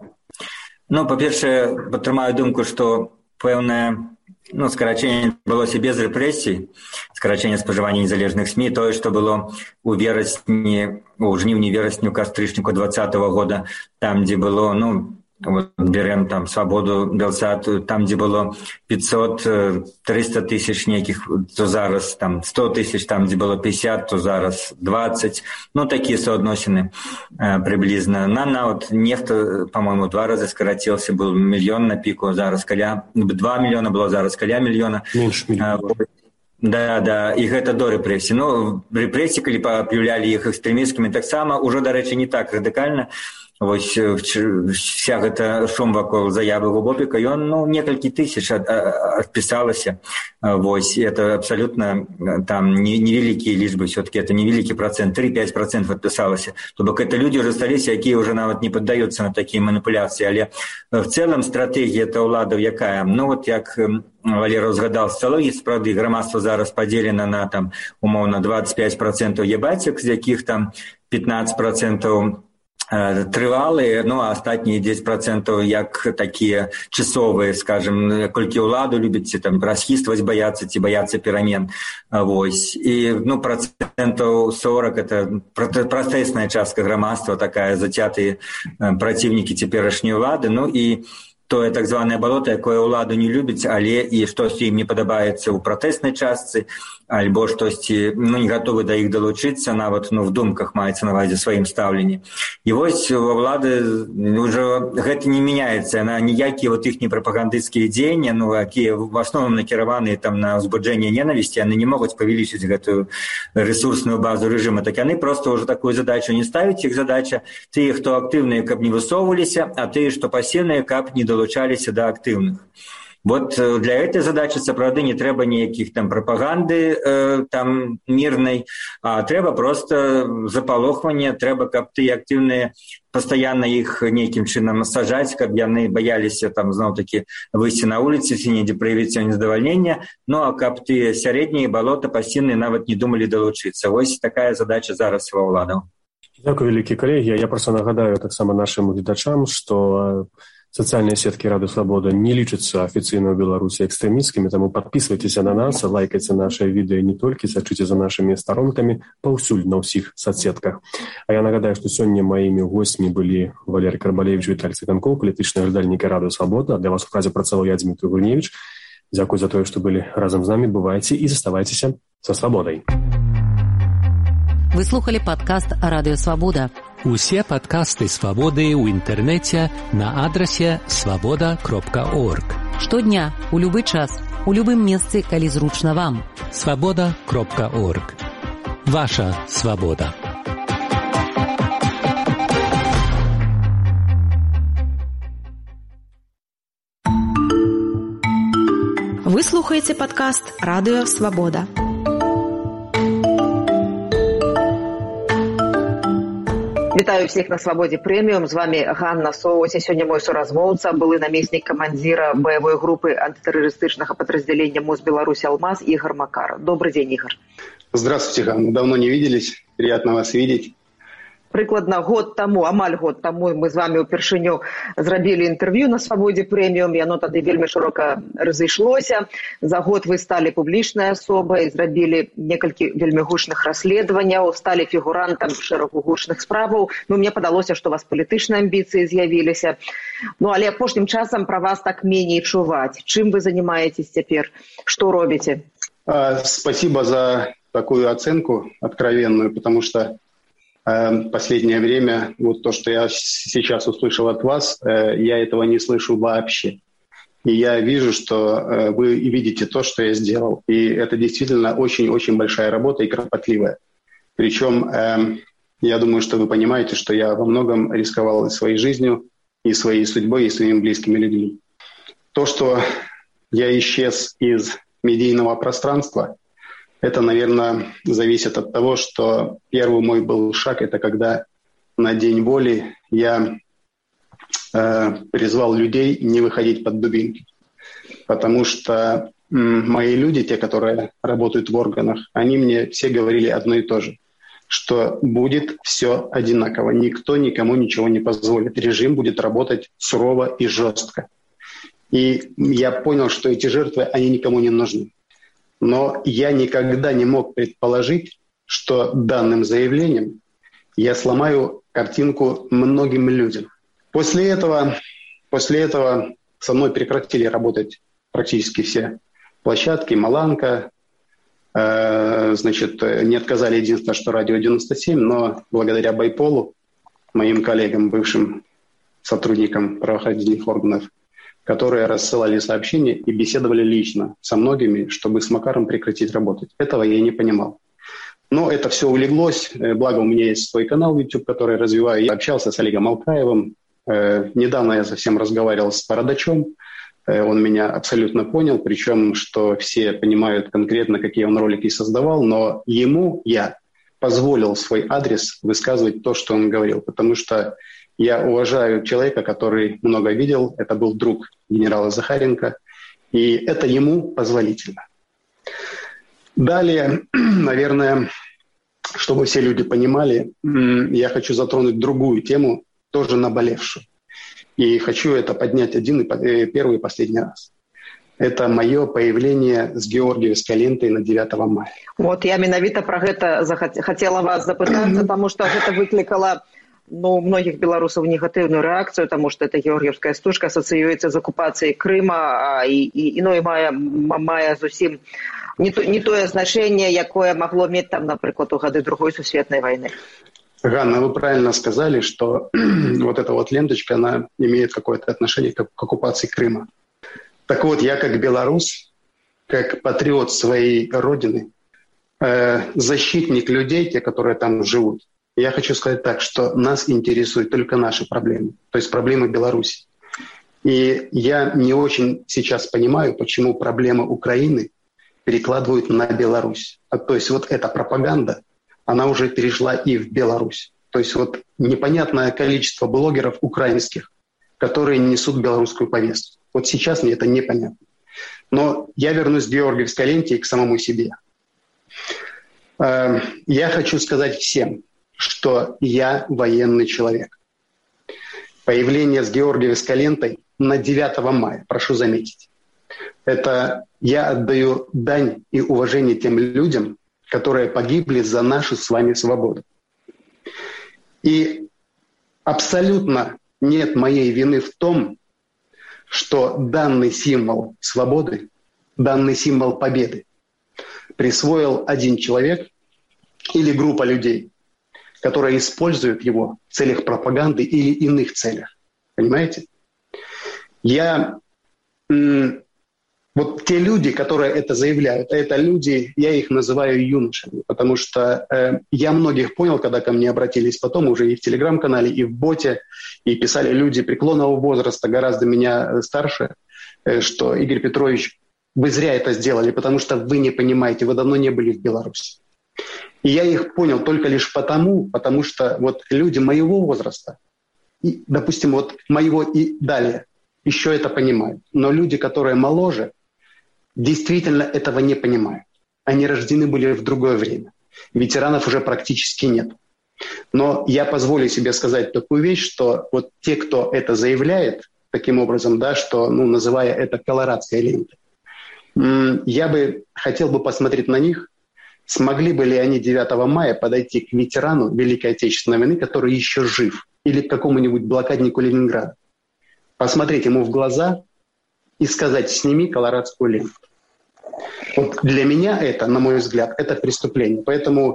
S4: Ну, па-першае, падтрымаю думку, што пэўнае ну, скарачэнне адбылося без рэпрэсій, скарачэнне спажывання незалежных СМІ, тое, што было у верасні, у жніўні-верасні, у кастрычніку двадцатого года, там, дзе было, ну, вот, берем там Свободу, Белсат, там, где было пятьсот триста тысяч неких, то зараз там сто тысяч, там, где было пятьдесят, то зараз двадцать. Ну, такие соотносины э, приблизно. На, на вот нефть, по-моему, два раза скоротился, был миллион на пику, зараз каля, два миллиона было, зараз каля миллиона.
S2: Меньше миллиона.
S4: Э, Да, да, і гэта до рэпрэсій. Ну, рэпрэсіі, калі пааб'яўлялі іх экстрэмісткамі, таксама ўжо, дарэчы, не так радыкальна. Вось вся гэта шум вакол заявы Губопіка, ён, ну, некалькі тысяч адпісалася. Вось, это абсолютно там невеликие лічбы, все-таки это невеликий процент, три-пять процентов адпісалася. То бок это люди уже сталіся, якія уже нават не паддаюцца на такія маніпуляцыі, але в целом стратегія та ўладаў якая? Ну, вот як Валера згадал социологии, справді, громадство зараз поделено на, там, умовно, двадцать пять процентов ебатик, з яких там пятнадцать процентов трывалыя, ну, а астатнія десять процентов як такія часовыя, скажем, колькі ўладу любіць, там, расхістваць баяцца ці баяцца перамен. Вось. І, ну, процентов сорок это пратэсная частка грамадства, такая зацятыя праціўнікі цяперашняй улады, ну, і тое так званае балота, якое ўладу не любіць, але і штосьці ім не падабаецца ў пратэснай частцы, альбо штосьці, ну, не гатовы да іх далучыцца, нават, ну, в думках маецца на ўвазе сваім стаўленні. І вось ва ўлады ўжо гэта не мяняецца, на ніякія вот іхнія прапагандысцкія дзеянні, ну, якія в асноўным накіраваныя там на ўзбуджэнне ненавісці, яны не могуць павялічыць гэтую рэсурсную базу рэжыма, так яны проста ўжо такую задачу не ставяць, іх задача тыя, хто актыўныя, каб не высоўваліся, а тыя, што пасіўныя, каб не долучаліся да актыўных. Вот для этой задачи, сапраўды, не трэба ніякіх там прапаганды э, там мірнай, а трэба просто запалохвання, трэба, каб тыя актыўныя пастаянна іх нейкім чынам сажаць, каб яны баяліся там зноў-такі выйсці на вуліцы ці недзе праявіць сваё незадавальненне, ну а каб тыя сярэднія балота пасіўныя нават не думалі далучыцца. Вось такая задача зараз ва ўладаў.
S2: Дзякуй, вялікі калегі. Я проста нагадаю таксама нашым гледачам, што социальные сетки Рады Свобода не лічацца афіцыйна ў Беларусі экстрэмісцкімі, таму подписывайтесь на нас, лайкайте наши відэо не толькі, сачыце за нашими сторонками паўсюль на ўсіх соцсетках. А я нагадаю, што сёння маімі гостьмі былі Валерий Карбалевич, Віталь Цытанкоў, палітычныя глядальнікі Рады Свобода. Для вас у празе працаваў я, Дмітрий Гурневич. Дзякуй за тое, што былі разам з намі. Бывайце і заставайцеся са свабодай.
S1: Вы слухали падкаст Радыё Свабода.
S5: Усе падкасты Свабоды ў інтэрнэце на адрасе свабода кропка орг.
S1: Штодня, у любы час, у любым месцы, калі зручна вам.
S5: свабода кропка орг. Ваша свабода.
S6: Вы слухаеце падкаст Радыё Свабода. Вітаю всіх на Свабодзе Прэміум. З вами Ганна Соуці. Сёння мой суразмоўца, былы намеснік камандзіра баявой групы антытэрарыстычнага падраздзялення МОЗ Беларусь «Алмаз» Игорь Макар. Добрый день, Игорь.
S7: Здравствуйте, Ганна. Давно не виделись. Приятно вас видеть.
S6: Прыкладна год таму, амаль год таму мы з вами ўпершыню зрабілі інтэрв'ю на Свабодзе Прэміум, і яно тады вельмі шырока разышлося. За год вы сталі публічнай асобай, зрабілі некалькі вельмі гучных расследаванняў, сталі фігурантам шэрагу гучных справаў. Ну, мне падалося, што у вас палітычныя амбіцыі з'явіліся. Ну, але апошнім часам пра вас так меней чуваць. Чым вы занимаетесь цяпер? Што робіце?
S7: А, спасибо за такую оценку откровенную, потому что Последнее время, вот то, что я сейчас услышал от вас, я этого не слышу вообще. И я вижу, что вы видите то, что я сделал. И это действительно очень-очень большая работа и кропотливая. Причем я думаю, что вы понимаете, что я во многом рисковал и своей жизнью, и своей судьбой, и своими близкими людьми. То, что я исчез из медийного пространства, это, наверное, зависит от того, что первый мой был шаг, это когда на День воли я э, призвал людей не выходить под дубинки. Потому что м, мои люди, те, которые работают в органах, они мне все говорили одно и то же, что будет все одинаково, никто никому ничего не позволит, режим будет работать сурово и жестко. И я понял, что эти жертвы, они никому не нужны. Но я никогда не мог предположить, что данным заявлением я сломаю картинку многим людям. После этого, после этого со мной прекратили работать практически все площадки, Маланка. Э, значит, не отказали единственное, что радио девяносто семь, но благодаря Байполу, моим коллегам, бывшим сотрудникам правоохранительных органов, которые рассылали сообщения и беседовали лично со многими, чтобы с Макаром прекратить работать. Этого я не понимал. Но это все улеглось. Благо, у меня есть свой канал YouTube, который развиваю. Я общался с Олегом Алкаевым. Э, недавно я совсем разговаривал с Бородачом. Э, он меня абсолютно понял, причем, что все понимают конкретно, какие он ролики создавал, но ему я позволил свой адрес высказывать то, что он говорил, потому что я уважаю человека, который много видел. Это был друг генерала Захаренко. И это ему позволительно. Далее, наверное, чтобы все люди понимали, я хочу затронуть другую тему, тоже наболевшую. И хочу это поднять один и первый и последний раз. Это мое появление с Георгиевской лентой на девятого мая.
S6: Вот я менавіта про гэта хотела вас запытаться, потому что это выкликало... Ну, у многих белорусов негативную реакцию, потому что эта георгиевская стужка ассоциируется с оккупацией Крыма, и, и, ну, и мая, мая зусім не, то, не тое значение, якое могло иметь там, например, у годы Другой Сусветной войны.
S7: Ганна, вы правильно сказали, что вот эта вот ленточка, она имеет какое-то отношение к, к оккупации Крыма. Так вот, я как белорус, как патриот своей родины, э, защитник людей, те, которые там живут, я хочу сказать так, что нас интересуют только наши проблемы, то есть проблемы Беларуси. И я не очень сейчас понимаю, почему проблемы Украины перекладывают на Беларусь. А, то есть вот эта пропаганда, она уже перешла и в Беларусь. То есть вот непонятное количество блогеров украинских, которые несут белорусскую повестку. Вот сейчас мне это непонятно. Но я вернусь к Георгиевской ленте и к самому себе. Я хочу сказать всем, что я военный человек. Появление с Георгиевской лентой на девятого мая, прошу заметить, это я отдаю дань и уважение тем людям, которые погибли за нашу с вами свободу. И абсолютно нет моей вины в том, что данный символ свободы, данный символ победы присвоил один человек или группа людей, которые используют его в целях пропаганды или иных целях. Понимаете? Я... М- вот те люди, которые это заявляют, это люди, я их называю юношами, потому что э, я многих понял, когда ко мне обратились потом, уже и в Телеграм-канале, и в боте, и писали люди преклонного возраста, гораздо меня старше, э, что, Игорь Петрович, вы зря это сделали, потому что вы не понимаете, вы давно не были в Беларуси. И я их понял только лишь потому, потому что вот люди моего возраста, и, допустим, вот моего и далее, еще это понимают. Но люди, которые моложе, действительно этого не понимают. Они рождены были в другое время. Ветеранов уже практически нет. Но я позволю себе сказать такую вещь, что вот те, кто это заявляет, таким образом, да, что, ну, называя это колорадской лентой, я бы хотел бы посмотреть на них, смогли бы ли они девятого мая подойти к ветерану Великой Отечественной войны, который еще жив, или к какому-нибудь блокаднику Ленинграда, посмотреть ему в глаза и сказать: сними колорадскую ленту. Вот для меня это, на мой взгляд, это преступление. Поэтому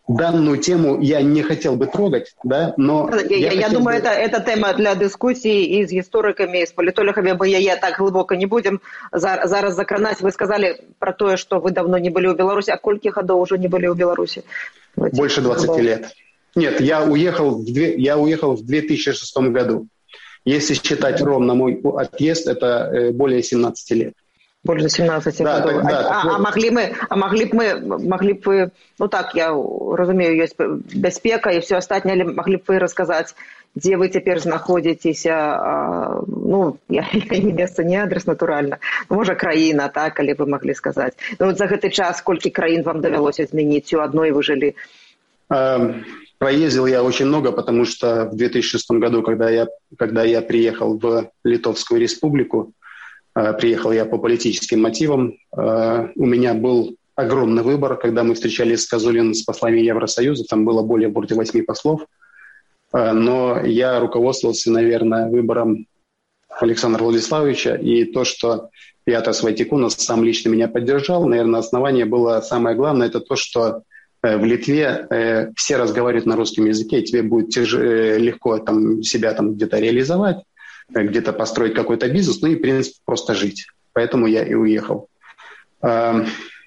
S7: данную тему я не хотел бы трогать, да, но...
S6: Я, я, я думаю,
S7: бы...
S6: это, это тема для дискуссии и с историками, и с политологами, бо я так глубоко не будем зараз закранать. Вы сказали про то, что вы давно не были в Беларуси. А сколько годов уже не были в Беларуси?
S7: Больше двадцати лет. Нет, я уехал, в две, я уехал в две тысячи шестом году. Если считать ровно мой отъезд, это более семнадцати лет.
S6: Больше семнадцати
S7: да,
S6: годов.
S7: Так, да,
S6: а,
S7: так,
S6: а, могли мы, а могли б мы, могли б вы, ну так, я разумею, есть безпека и все остальное, могли б вы рассказать, где вы теперь находитесь, а, ну, я, я не место, не адрес, натурально, может, краина, так, или вы могли сказать. Ну, вот за этот час сколько краин вам довелось изменить, у одной вы жили?
S7: Um... Проездил я очень много, потому что в две тысячи шестом году, когда я, когда я приехал в Литовскую республику, э, приехал я по политическим мотивам, э, у меня был огромный выбор, когда мы встречались с Козулиным, с послами Евросоюза, там было более восьми послов, э, но я руководствовался, наверное, выбором Александра Владиславовича, и то, что Пиатрас Войтекунас сам лично меня поддержал, наверное, основание было самое главное, это то, что в Литве э, все разговаривают на русском языке, и тебе будет тяж... э, легко там, себя там, где-то реализовать, э, где-то построить какой-то бизнес, ну и, в принципе, просто жить. Поэтому я и уехал. Э,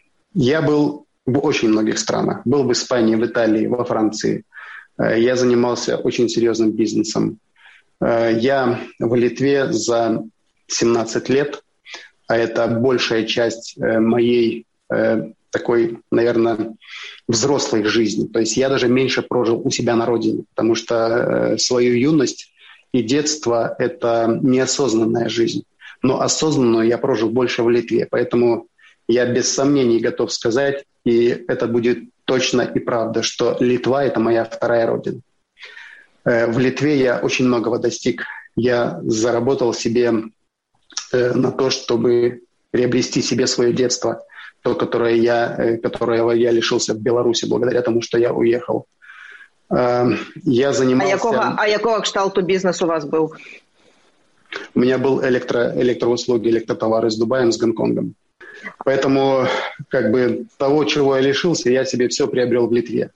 S7: я был в очень многих странах. Был в Испании, в Италии, во Франции. Э, я занимался очень серьезным бизнесом. Э, я в Литве за семнадцать лет, а это большая часть э, моей э, такой, наверное, взрослой жизни. То есть я даже меньше прожил у себя на родине, потому что э, свою юность и детство – это неосознанная жизнь. Но осознанную я прожил больше в Литве. Поэтому я без сомнений готов сказать, и это будет точно и правда, что Литва – это моя вторая родина. Э, в Литве я очень многого достиг. Я заработал себе э, на то, чтобы приобрести себе свое детство, то, которое я, которого я лишился в Беларуси благодаря тому, что я уехал. Я занимался...
S6: А якого, а якого кшталту бизнес у вас был?
S7: У меня был электро, электроуслуги, электротовары с Дубаем, с Гонконгом. Поэтому как бы того, чего я лишился, я себе все приобрел в Литве.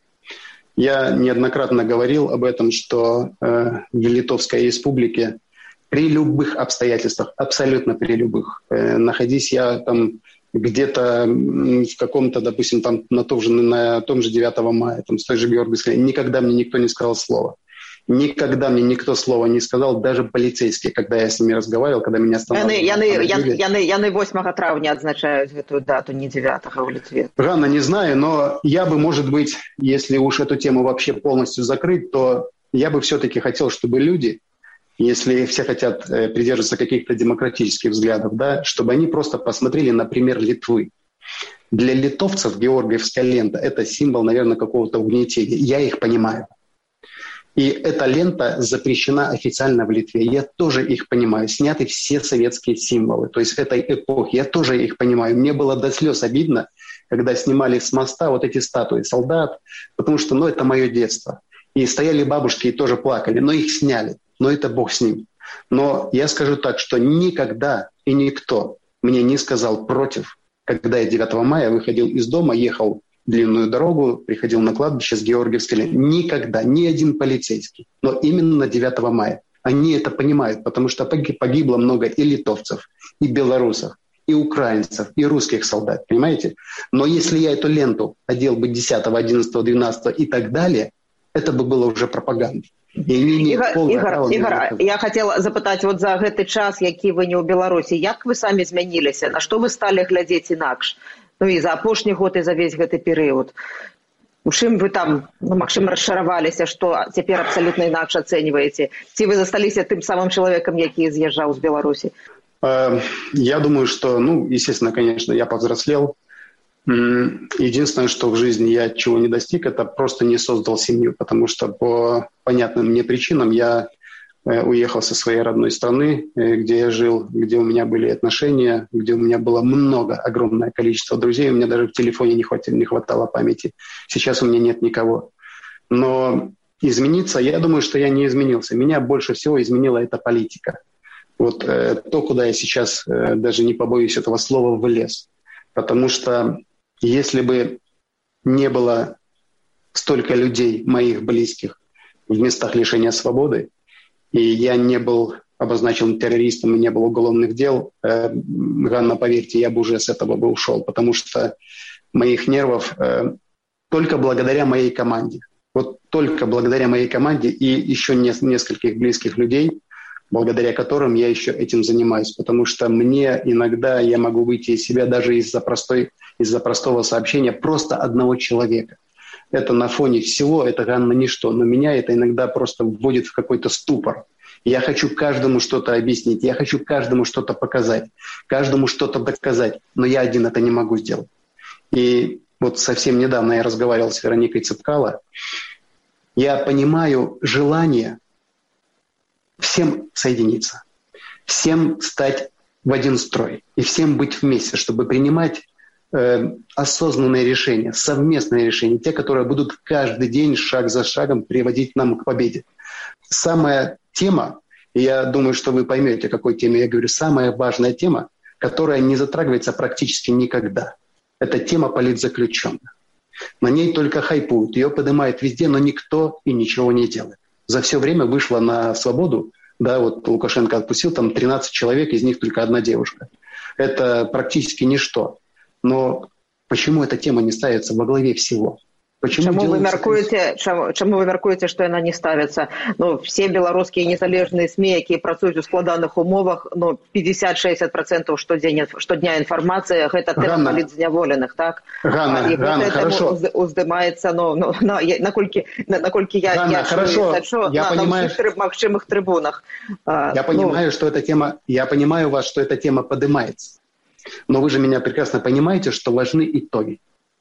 S7: Я неоднократно говорил об этом, что э, в Литовской республике при любых обстоятельствах, абсолютно при любых, э, находись я там где-то в каком-то, допустим, там на том же, на том же девятого мая, там, с той же Георгиевской, никогда мне никто не сказал слова. Никогда мне никто слова не сказал, даже полицейские, когда я с ними разговаривал, когда меня останавливали.
S6: Яны, яны, яны, яны, яны восьмага траўня отзначают эту дату, не девятого в Литве.
S7: Рано, не знаю, но я бы, может быть, если уж эту тему вообще полностью закрыть, то я бы все-таки хотел, чтобы люди, если все хотят э, придерживаться каких-то демократических взглядов, да, чтобы они просто посмотрели на пример Литвы. Для литовцев Георгиевская лента – это символ, наверное, какого-то угнетения. Я их понимаю. И эта лента запрещена официально в Литве. Я тоже их понимаю. Сняты все советские символы, то есть этой эпохи. Я тоже их понимаю. Мне было до слез обидно, когда снимали с моста вот эти статуи солдат, потому что, ну, это мое детство. И стояли бабушки и тоже плакали, но их сняли. Но это бог с ним. Но я скажу так, что никогда и никто мне не сказал против, когда я девятого мая выходил из дома, ехал длинную дорогу, приходил на кладбище с Георгиевской лентой. Никогда, ни один полицейский. Но именно девятого мая. Они это понимают, потому что погибло много и литовцев, и белорусов, и украинцев, и русских солдат. Понимаете? Но если я эту ленту одел бы десятого, одиннадцатого, двенадцатого и так далее, это бы было уже пропаганда.
S6: Ігор, Ігор, Ігор, я хотела запытать вот за гэты час, які вы не ў Беларусі, як вы самі змяніліся, на што вы сталі глядзець інакш? Ну і за апошні год, і за весь гэты перыяд. У чым вы там, ну, магчыма, расчараваліся, што цяпер абсалютна інакш ацэньваеце? Ці вы засталіся тым самым чалавекам, які з'язджаў з Беларусі?
S7: Я думаю, что, ну, естественно, конечно, я повзрослел. Единственное, что в жизни я чего не достиг, это просто не создал семью, потому что по понятным мне причинам я уехал со своей родной страны, где я жил, где у меня были отношения, где у меня было много, огромное количество друзей, у меня даже в телефоне не хватило, не хватало памяти. Сейчас у меня нет никого. Но измениться, я думаю, что я не изменился. Меня больше всего изменила эта политика. Вот э, то, куда я сейчас, э, даже не побоюсь этого слова, влез. Потому что если бы не было столько людей, моих близких, в местах лишения свободы, и я не был обозначен террористом, и не было уголовных дел, э, Ганна, поверьте, я бы уже с этого бы ушел, потому что моих нервов э, только благодаря моей команде. Вот только благодаря моей команде и еще не, нескольких близких людей, благодаря которым я еще этим занимаюсь. Потому что мне иногда я могу выйти из себя даже из-за, простой, из-за простого сообщения просто одного человека. Это на фоне всего, это Ганна ничто, но меня это иногда просто вводит в какой-то ступор. Я хочу каждому что-то объяснить, я хочу каждому что-то показать, каждому что-то доказать, но я один это не могу сделать. И вот совсем недавно я разговаривал с Вероникой Цепкало. Я понимаю желание всем соединиться, всем стать в один строй и всем быть вместе, чтобы принимать э, осознанные решения, совместные решения, те, которые будут каждый день шаг за шагом приводить нам к победе. Самая тема, и я думаю, что вы поймете, о какой теме я говорю, самая важная тема, которая не затрагивается практически никогда. Это тема политзаключенных. На ней только хайпуют, ее поднимают везде, но никто и ничего не делает. За все время вышло на свободу, да, вот Лукашенко отпустил там тринадцать человек, из них только одна девушка. Это практически ничто. Но почему эта тема не ставится во главе всего?
S6: Чаму вы мяркуеце, чаму вы мяркуеце, што яна не ставіцца? Ну, все беларускія незалежныя СМІ, якія працуюць у складаных умовах, ну, пятьдесят-шестьдесят процентов штодня, штодня інфармацыя, гэта тэма палітзняволеных, так?
S7: Ганна,
S6: і
S7: Ганна, хорошо.
S6: Уздымаецца, ну, ну на, наколькі, наколькі я,
S7: Ганна,
S6: я
S7: хорошо.
S6: чую,
S7: Я
S6: на,
S7: понимаю,
S6: на ўсіх магчымых трибунах.
S7: Я
S6: ну,
S7: понимаю, что эта тема, я понимаю вас, что эта тема поднимается. Но вы же меня прекрасно понимаете, что важны итоги.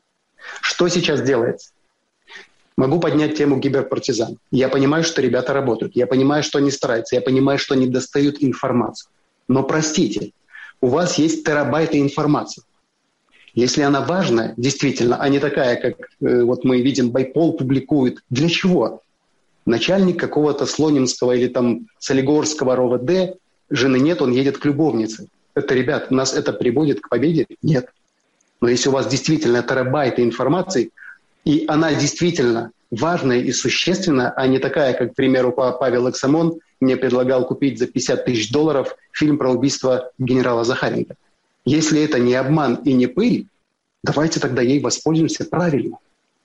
S7: Что сейчас делается? Могу поднять тему гиберпартизан. Я понимаю, что ребята работают. Я понимаю, что они стараются. Я понимаю, что они достают информацию. Но простите, у вас есть терабайты информации. Если она важная, действительно, а не такая, как э, вот мы видим, Байпол публикует. Для чего? Начальник какого-то Слонимского или там Солигорского РОВД, жены нет, он едет к любовнице. Это, ребят, нас это приводит к победе? Нет. Но если у вас действительно терабайты информации, и она действительно важная и существенная, а не такая, как, к примеру, Павел Эксамон мне предлагал купить за пятьдесят тысяч долларов фильм про убийство генерала Захаренко. Если это не обман и не пыль, давайте тогда ей воспользуемся правильно.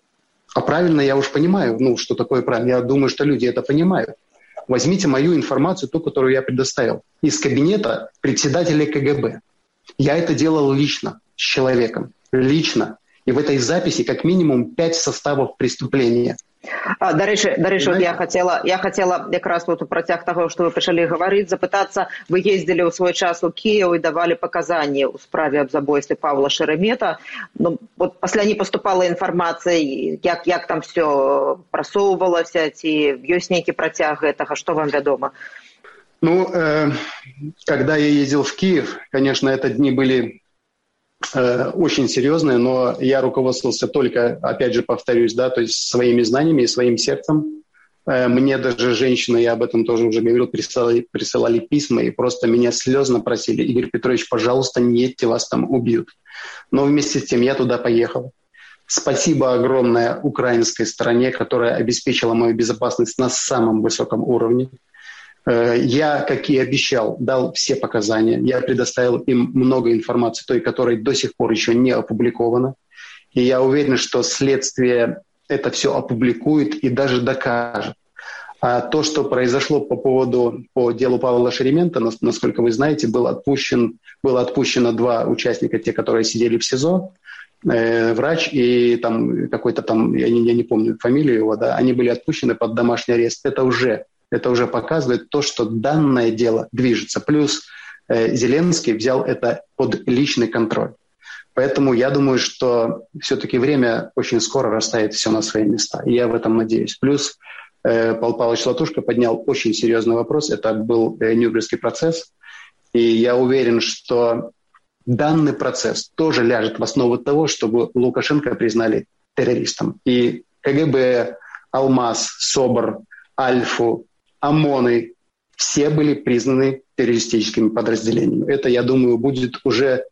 S7: А правильно я уж понимаю, ну, что такое правильно. Я думаю, что люди это понимают. Возьмите мою информацию, ту, которую я предоставил, из кабинета председателя КГБ. Я это делал лично, с человеком, лично. И в этой записи как минимум пять составов преступления.
S6: А, дарэчы, дарэчы, вот я хотела, я хотела якраз вот у працяг того, что вы пачалі гаварыць, запытацца, вы ездили ў свой час у Киев и давали показания ў справе аб забойстве Павла Шеремета. Ну, вот пасля не поступала информация, як, як там все прасоўвалася, ці ёсць нейкі працяг гэтага, что вам вядома?
S7: Ну, э, когда я ездил в Киев, конечно, это дни были очень серьезные, но я руководствовался только, опять же, повторюсь, да, то есть своими знаниями и своим сердцем. Мне даже женщины, я об этом тоже уже говорил, присылали, присылали письма и просто меня слезно просили: Игорь Петрович, пожалуйста, не едьте, вас там убьют. Но вместе с тем я туда поехал. Спасибо огромное украинской стороне, которая обеспечила мою безопасность на самом высоком уровне. Я, как и обещал, дал все показания. Я предоставил им много информации, той, которой до сих пор еще не опубликована. И я уверен, что следствие это все опубликует и даже докажет. А то, что произошло по поводу, по делу Павла Шеремета, насколько вы знаете, был отпущен, было отпущено два участника, те, которые сидели в СИЗО, э, врач и там какой-то там, я не, я не помню фамилию его, да, они были отпущены под домашний арест. Это уже... Это уже показывает то, что данное дело движется. Плюс э, Зеленский взял это под личный контроль. Поэтому я думаю, что все-таки время очень скоро расставит все на свои места. И я в этом надеюсь. Плюс э, Павел Павлович Латушко поднял очень серьезный вопрос. Это был э, Нюрнбергский процесс. И я уверен, что данный процесс тоже ляжет в основу того, чтобы Лукашенко признали террористом. И КГБ, Алмаз, СОБР, Альфу, ОМОНы, все были признаны террористическими подразделениями. Это, я думаю, будет уже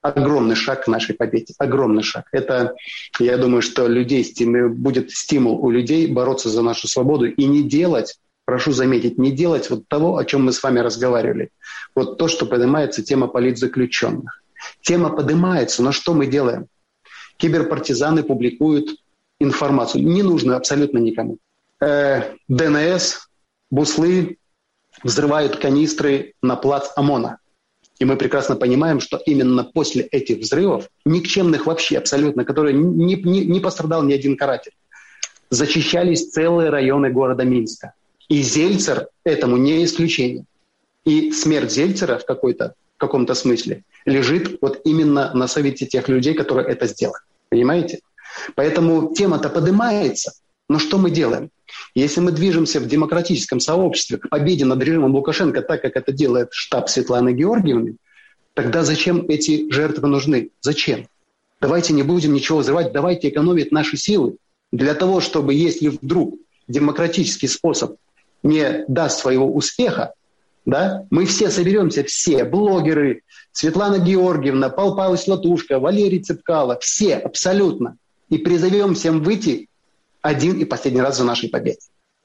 S7: огромный шаг к нашей победе. Огромный шаг. Это, я думаю, что людей, будет стимул у людей бороться за нашу свободу и не делать, прошу заметить, не делать вот того, о чем мы с вами разговаривали. Вот то, что поднимается тема политзаключенных. Тема поднимается, но что мы делаем? Киберпартизаны публикуют информацию, ненужную абсолютно никому. Э, ДНС, буслы взрывают канистры на плац ОМОНа. И мы прекрасно понимаем, что именно после этих взрывов, никчемных вообще абсолютно, которые не, не, не пострадал ни один каратель, зачищались целые районы города Минска. И Зельцер этому не исключение. И смерть Зельцера в, какой-то, в каком-то смысле лежит вот именно на совести тех людей, которые это сделали. Понимаете? Поэтому тема-то поднимается. Но что мы делаем? Если мы движемся в демократическом сообществе к победе над режимом Лукашенко, так как это делает штаб Светланы Георгиевны, тогда зачем эти жертвы нужны? Зачем? Давайте не будем ничего взрывать, давайте экономить наши силы для того, чтобы, если вдруг демократический способ не даст своего успеха, да, мы все соберемся, все блогеры, Светлана Георгиевна, Павел Павлович Латушко, Валерий Цепкало, все абсолютно, и призовем всем выйти один и последний раз за нашей победой.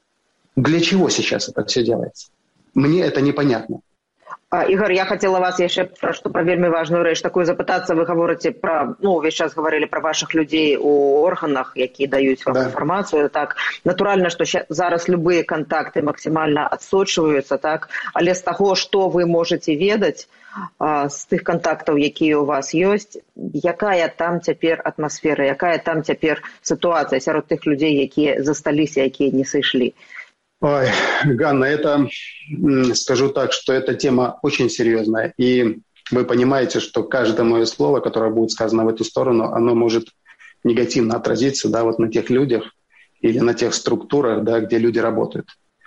S7: Для чего сейчас это все делается? Мне это непонятно.
S6: Ігор, я хотела вас яшчэ пра што пра вельмі важную рэч такую запытацца. Вы гаворыце пра, ну, увесь час гаварылі пра вашых людзей у органах, якія даюць вам да. інфармацыю. Так, натуральна, што зараз любыя кантакты максімальна адсочваюцца, так, але з таго, што вы можаце ведаць, з тых кантактаў, якія ў вас ёсць, якая там цяпер атмасфера, якая там цяпер сітуацыя сярод тых людзей, якія засталіся, якія не сышлі?
S7: Ой, Ганна, это, скажу так, что эта тема очень серьезная. И вы понимаете, что каждое мое слово, которое будет сказано в эту сторону, оно может негативно отразиться, да, вот на тех людях или на тех структурах, да, где люди работают.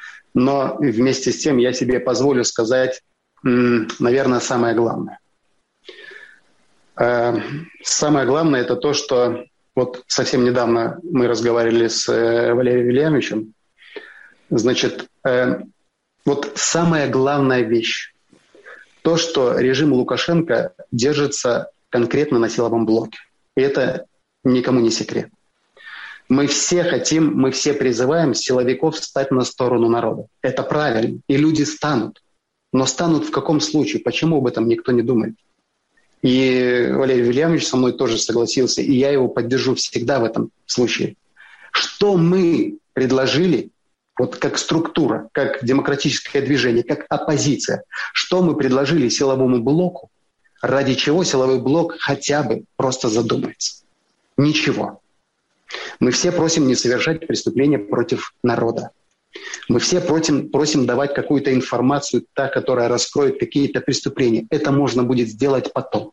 S7: Но вместе с тем я себе позволю сказать, наверное, самое главное. Самое главное – это то, что вот совсем недавно мы разговаривали с Валерием Вильямовичем. Значит, э, вот самая главная вещь, то, что режим Лукашенко держится конкретно на силовом блоке. И это никому не секрет. Мы все хотим, мы все призываем силовиков встать на сторону народа. Это правильно, и люди станут. Но станут в каком случае? Почему об этом никто не думает? И Валерий Вильямович со мной тоже согласился, и я его поддержу всегда в этом случае. Что мы предложили, вот как структура, как демократическое движение, как оппозиция, что мы предложили силовому блоку, ради чего силовой блок хотя бы просто задумается? Ничего. Мы все просим не совершать преступления против народа. Мы все просим, просим давать какую-то информацию, та, которая раскроет какие-то преступления. Это можно будет сделать потом.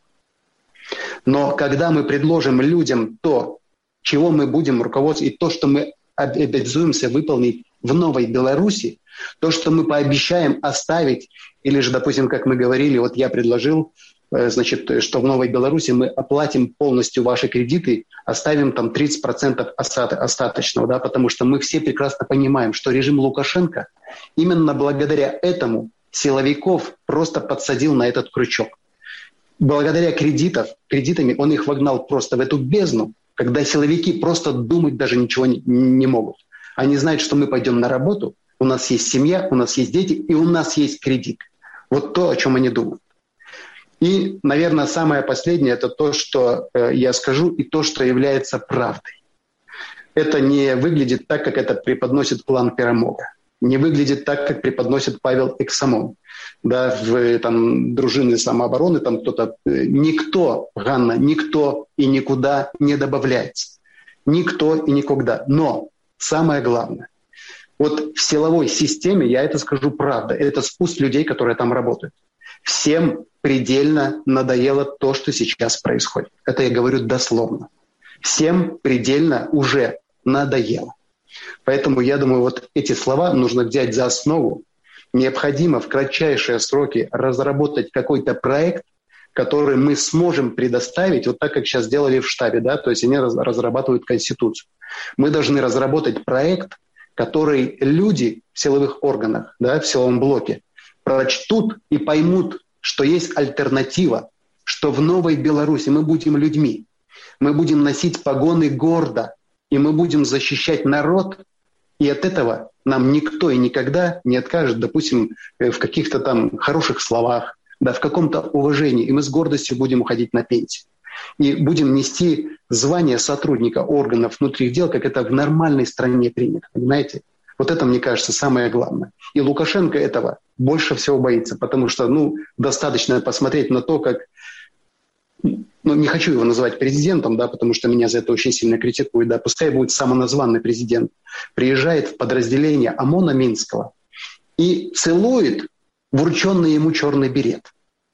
S7: Но когда мы предложим людям то, чего мы будем руководствоваться, и то, что мы обязуемся выполнить в Новой Беларуси, то, что мы пообещаем оставить, или же, допустим, как мы говорили, вот я предложил, значит, что в Новой Беларуси мы оплатим полностью ваши кредиты, оставим там тридцать процентов остаточного, да, потому что мы все прекрасно понимаем, что режим Лукашенко именно благодаря этому силовиков просто подсадил на этот крючок. Благодаря кредитов, кредитами он их вогнал просто в эту бездну, когда силовики просто думать даже ничего не, не могут. Они знают, что мы пойдем на работу, у нас есть семья, у нас есть дети, и у нас есть кредит. Вот то, о чем они думают. И, наверное, самое последнее, это то, что э, я скажу, и то, что является правдой. Это не выглядит так, как это преподносит клан Перемога. Не выглядит так, как преподносит Павел Эксамон. Да, в там, дружины самообороны там кто-то... Никто, Ганна, никто и никуда не добавляется. Никто и никогда. Но самое главное, вот в силовой системе, я это скажу правда, это с уст людей, которые там работают. Всем предельно надоело то, что сейчас происходит. Это я говорю дословно. Всем предельно уже надоело. Поэтому я думаю, вот эти слова нужно взять за основу. Необходимо в кратчайшие сроки разработать какой-то проект, который мы сможем предоставить, вот так, как сейчас сделали в штабе, да, то есть они разрабатывают Конституцию. Мы должны разработать проект, который люди в силовых органах, да, в силовом блоке прочтут и поймут, что есть альтернатива что в новой Беларуси мы будем людьми, мы будем носить погоны гордо, и мы будем защищать народ, и от этого нам никто и никогда не откажет, допустим, в каких-то там хороших словах, да, в каком-то уважении, и мы с гордостью будем уходить на пенсию. И будем нести звание сотрудника органов внутренних дел, как это в нормальной стране принято, понимаете? Вот это, мне кажется, самое главное. И Лукашенко этого больше всего боится, потому что, ну, достаточно посмотреть на то, как... Ну, не хочу его называть президентом, да, потому что меня за это очень сильно критикуют, да, пускай будет самоназванный президент, приезжает в подразделение ОМОНа Минского и целует врученный ему черный берет.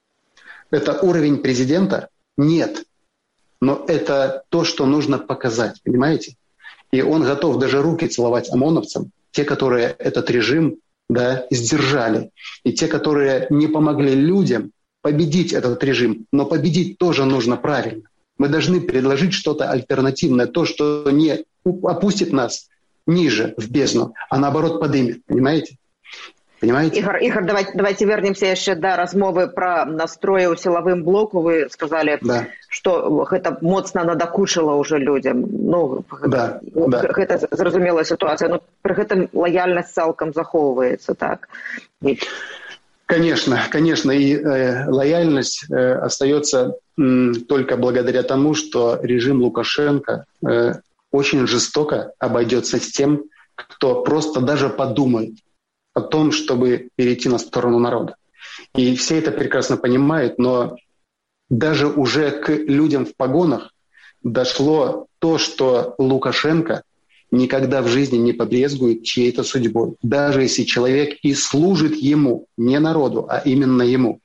S7: Это уровень президента? Нет. Но это то, что нужно показать, понимаете? И он готов даже руки целовать ОМОНовцам, те, которые этот режим, да, сдержали, и те, которые не помогли людям победить этот режим. Но победить тоже нужно правильно. Мы должны предложить что-то альтернативное, то, что не опустит нас ниже в бездну, а наоборот подымет, понимаете? Понимаете?
S6: Игорь, Игорь, давайте, давайте вернемся еще до размовы про настрои у силовым блоку. Вы сказали, да, что это моцна надокучила уже людям. Ну,
S7: да,
S6: это,
S7: да.
S6: это зразумелая ситуация, но при этом лояльность цалком заховывается, так? И...
S7: Конечно, конечно, и э, лояльность э, остается э, только благодаря тому, что режим Лукашенко э, очень жестоко обойдется с тем, кто просто даже подумает о том, чтобы перейти на сторону народа. И все это прекрасно понимают, но даже уже к людям в погонах дошло то, что Лукашенко никогда в жизни не побрезгует чьей-то судьбой, даже если человек и служит ему, не народу, а именно ему.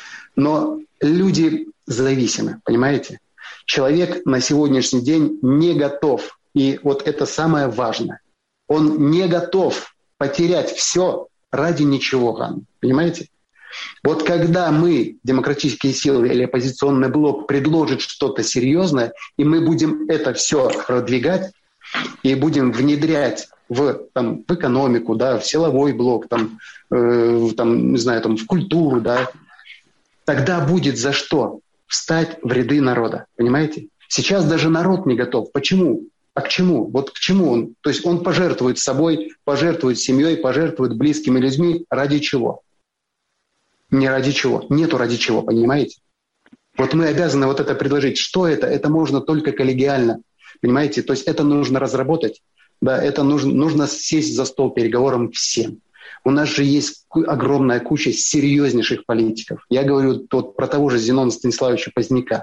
S7: Но люди зависимы, понимаете? Человек на сегодняшний день не готов, и вот это самое важное, он не готов потерять все ради ничего, Ганна. Понимаете? Вот когда мы, демократические силы или оппозиционный блок, предложит что-то серьезное, и мы будем это все продвигать, и будем внедрять в, там, в экономику, да, в силовой блок, там, э, там, не знаю, там, в культуру, да, тогда будет за что встать в ряды народа. Понимаете? Сейчас даже народ не готов. Почему? А к чему? Вот к чему он? То есть он пожертвует собой, пожертвует семьей, пожертвует близкими людьми. Ради чего? Не ради чего. Нету ради чего, понимаете? Вот мы обязаны вот это предложить. Что это? Это можно только коллегиально. Понимаете? То есть это нужно разработать. Да, это нужно, нужно сесть за стол переговорам всем. У нас же есть огромная куча серьезнейших политиков. Я говорю вот про того же Зенона Станиславовича Поздняка.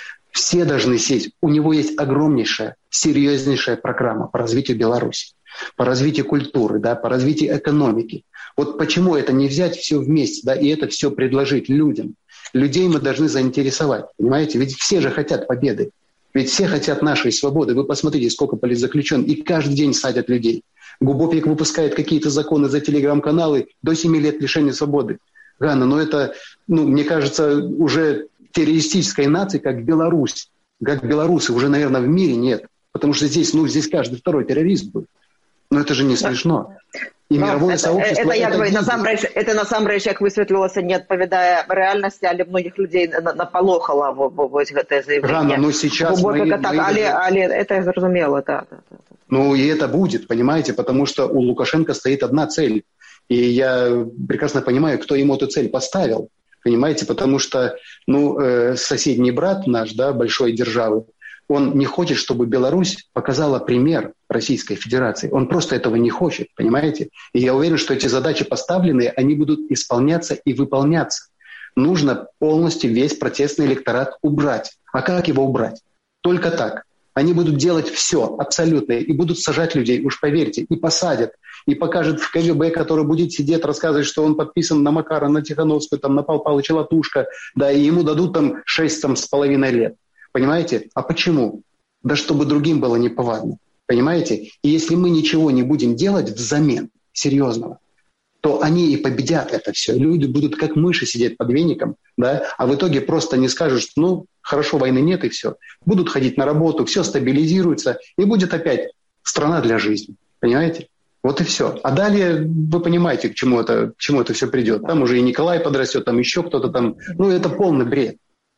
S7: Все должны сесть. У него есть огромнейшая, серьезнейшая программа по развитию Беларуси, по развитию культуры, да, по развитию экономики. Вот почему это не взять все вместе, да, и это все предложить людям? Людей мы должны заинтересовать, понимаете? Ведь все же хотят победы. Ведь все хотят нашей свободы. Вы посмотрите, сколько политзаключенных. И каждый день садят людей. Губопик выпускает какие-то законы за телеграм-каналы до семи лет лишения свободы. Ганна, ну это, ну, мне кажется, уже террористической нации, как Беларусь, как белорусы, уже, наверное, в мире нет. Потому что здесь, ну, здесь каждый второй террорист будет. Но это же не смешно. І мировое сообщество...
S6: Это, это, это, насамрэч, это насамрэч, як высветлілася, не адпавядае рэальнасці, але многіх людей напалохала вось гэтае заявление.
S7: Ганна, ну сейчас мы,
S6: так,
S7: мы...
S6: Але, але это зразумела, да, да, да.
S7: Ну и это будет, понимаете, потому что у Лукашенко стоит одна цель. И я прекрасно понимаю, кто ему эту цель поставил. Понимаете, потому что, ну, э, соседний брат наш, да, большой державы, он не хочет, чтобы Беларусь показала пример Российской Федерации. Он просто этого не хочет, понимаете? И я уверен, что эти задачи поставленные, они будут исполняться и выполняться. Нужно полностью весь протестный электорат убрать. А как его убрать? Только так. Они будут делать все абсолютно и будут сажать людей, уж поверьте, и посадят. И покажет в КГБ, который будет сидеть, рассказывать, что он подписан на Макара, на Тихановскую, там, на Павла Павловича Латушко, да, и ему дадут там шесть там, с половиной лет. Понимаете? А почему? Да чтобы другим было неповадно. Понимаете? И если мы ничего не будем делать взамен серьезного, то они и победят это все. Люди будут как мыши сидеть под веником, да, а в итоге просто не скажут, что ну, хорошо, войны нет и все. Будут ходить на работу, все стабилизируется, и будет опять страна для жизни. Понимаете? Вот и все. А далее вы понимаете, к чему это, к чему это все придет. Там уже и Николай подрастет, там еще кто-то там. Ну, это полный бред.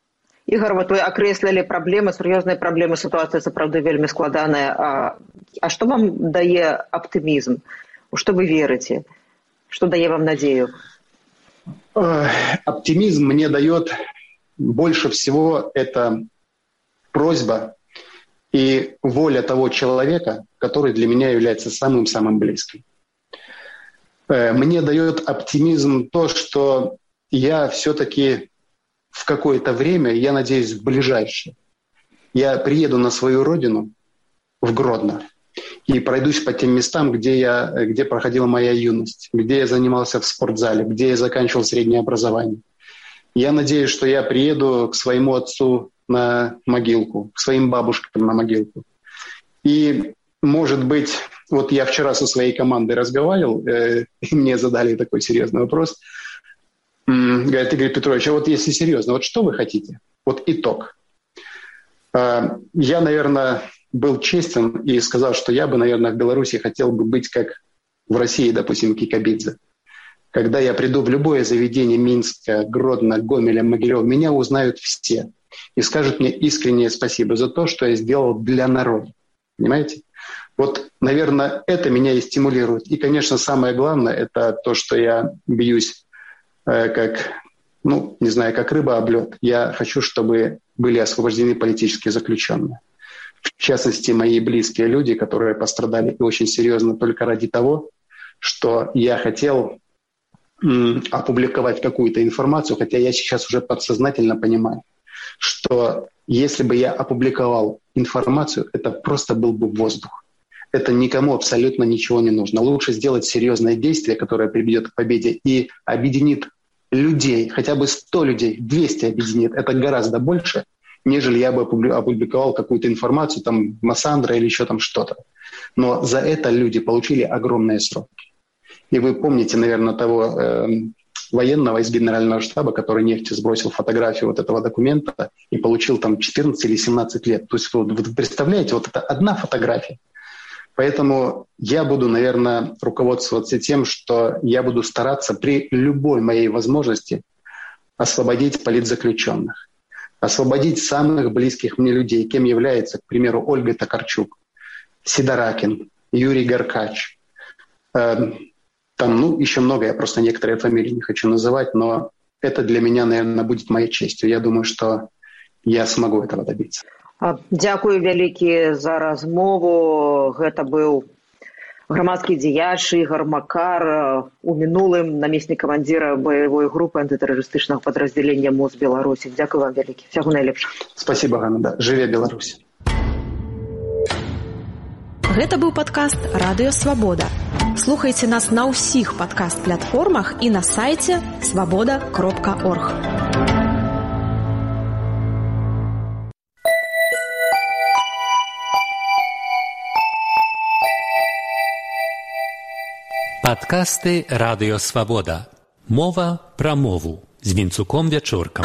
S6: Ігор, вот вы акрэслілі праблемы, сур'ёзныя праблемы, сітуацыя сапраўды вельмі складаная. А, а што вам дае аптымізм? У што вы верыце? Што дае вам надзею?
S7: Оптимизм мне дает больше всего это просьба и воля того человека, который для меня является самым-самым близким. Мне дает оптимизм то, что я все-таки в какое-то время, я надеюсь, в ближайшее, я приеду на свою родину, в Гродно, и пройдусь по тем местам, где, я, где проходила моя юность, где я занимался в спортзале, где я заканчивал среднее образование. Я надеюсь, что я приеду к своему отцу на могилку, к своим бабушкам на могилку. И, может быть, вот я вчера со своей командой разговаривал, э, и мне задали такой серьезный вопрос. М-м, говорит, Игорь Петрович, а вот если серьезно, вот что вы хотите? Вот итог. Э, я, наверное, был честен и сказал, что я бы, наверное, в Беларуси хотел бы быть как в России, допустим, Кикабидзе. Когда я приду в любое заведение Минска, Гродно, Гомеля, Могилёва, меня узнают все и скажут мне искреннее спасибо за то, что я сделал для народа. Понимаете? Вот, наверное, это меня и стимулирует. И, конечно, самое главное, это то, что я бьюсь э, как, ну, не знаю, как рыба об лёд. Я хочу, чтобы были освобождены политические заключенные. В частности, мои близкие люди, которые пострадали и очень серьезно только ради того, что я хотел м, опубликовать какую-то информацию, хотя я сейчас уже подсознательно понимаю, что если бы я опубликовал информацию, это просто был бы воздух. Это никому абсолютно ничего не нужно. Лучше сделать серьезное действие, которое приведет к победе и объединит людей, хотя бы сто людей, двести объединит. Это гораздо больше, нежели я бы опубликовал какую-то информацию, там, Массандра или еще там что-то. Но за это люди получили огромные сроки. И вы помните, наверное, того э, военного из генерального штаба, который нефти сбросил фотографию вот этого документа и получил там четырнадцать или семнадцать лет. То есть вот, вы представляете, вот это одна фотография. Поэтому я буду, наверное, руководствоваться тем, что я буду стараться при любой моей возможности освободить политзаключенных, освободить самых близких мне людей, кем является, к примеру, Ольга Токарчук, Сидоракин, Юрий Горкач. Э, там, ну, еще много, я просто некоторые фамилии не хочу называть, но это для меня, наверное, будет моей честью. Я думаю, что я смогу этого добиться.
S6: Дзякую вялікі за размову. Гэта быў грамадскі дзеяч Ігор Макар, у мінулым намеснік камандзіра баявой групы антытэрарыстычнага падраздзялення МОЗ Беларусі. Дзякую вам вялікі. Всяго найлепшага.
S7: Спасибо, Ганна. Да. Жыве Беларусь.
S8: Гэта быў падкаст «Радыё Свабода». Слухайце нас на ўсіх падкаст-платформах і на сайце свабода кропка орг.
S5: Падкасты «Радыё Свабода». Мова пра мову з Вінцуком Вячоркам.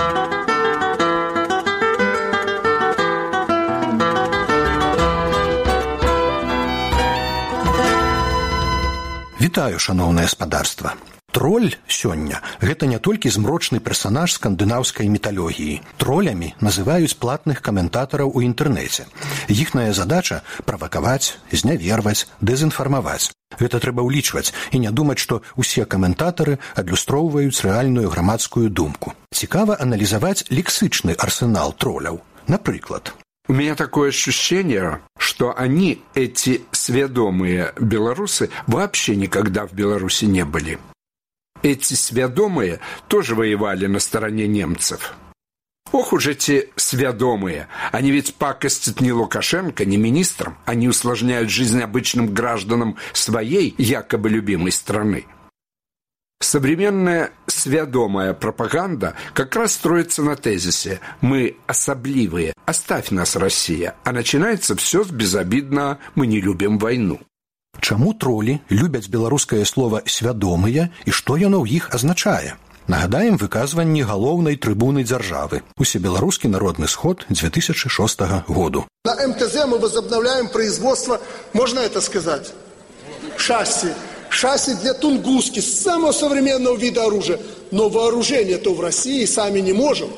S9: Вітаю, шаноўнае спадарства. Троль сёння – гэта не толькі змрочны персанаж скандынаўскай міталогіі. Тролямі называюць платных каментатараў у інтэрнэце. Іхная задача – правакаваць, зняверваць, дэзінфармаваць. Гэта трэба ўлічваць і не думаць, што ўсе каментатары адлюстроўваюць рэальную грамадскую думку. Цікава аналізаваць лексычны арсенал троляў. Напрыклад,
S10: у меня такое ощущение, что они, эти сведомые белорусы, вообще никогда в Беларуси не были. Эти сведомые тоже воевали на стороне немцев. Ох уж эти сведомые. Они ведь пакостят не Лукашенко, не министрам. Они усложняют жизнь обычным гражданам своей якобы любимой страны. Современная сведомая пропаганда как раз строится на тезисе «Мы особливые, оставь нас, Россия», а начинается все с безобидного «Мы не любим войну».
S9: Чаму тролі любяць беларускае слова «свядомыя» і што яно ў іх азначае? Нагадаем выказванні галоўнай трыбуны дзяржавы. Усебеларускі народны сход две тысячи шестого году.
S11: На эм тэ зэ мы возобновляем производство, можно это сказать, шасси. Шасси для Тунгуски, самого современного вида оружия. Но вооружение-то в России сами не можем.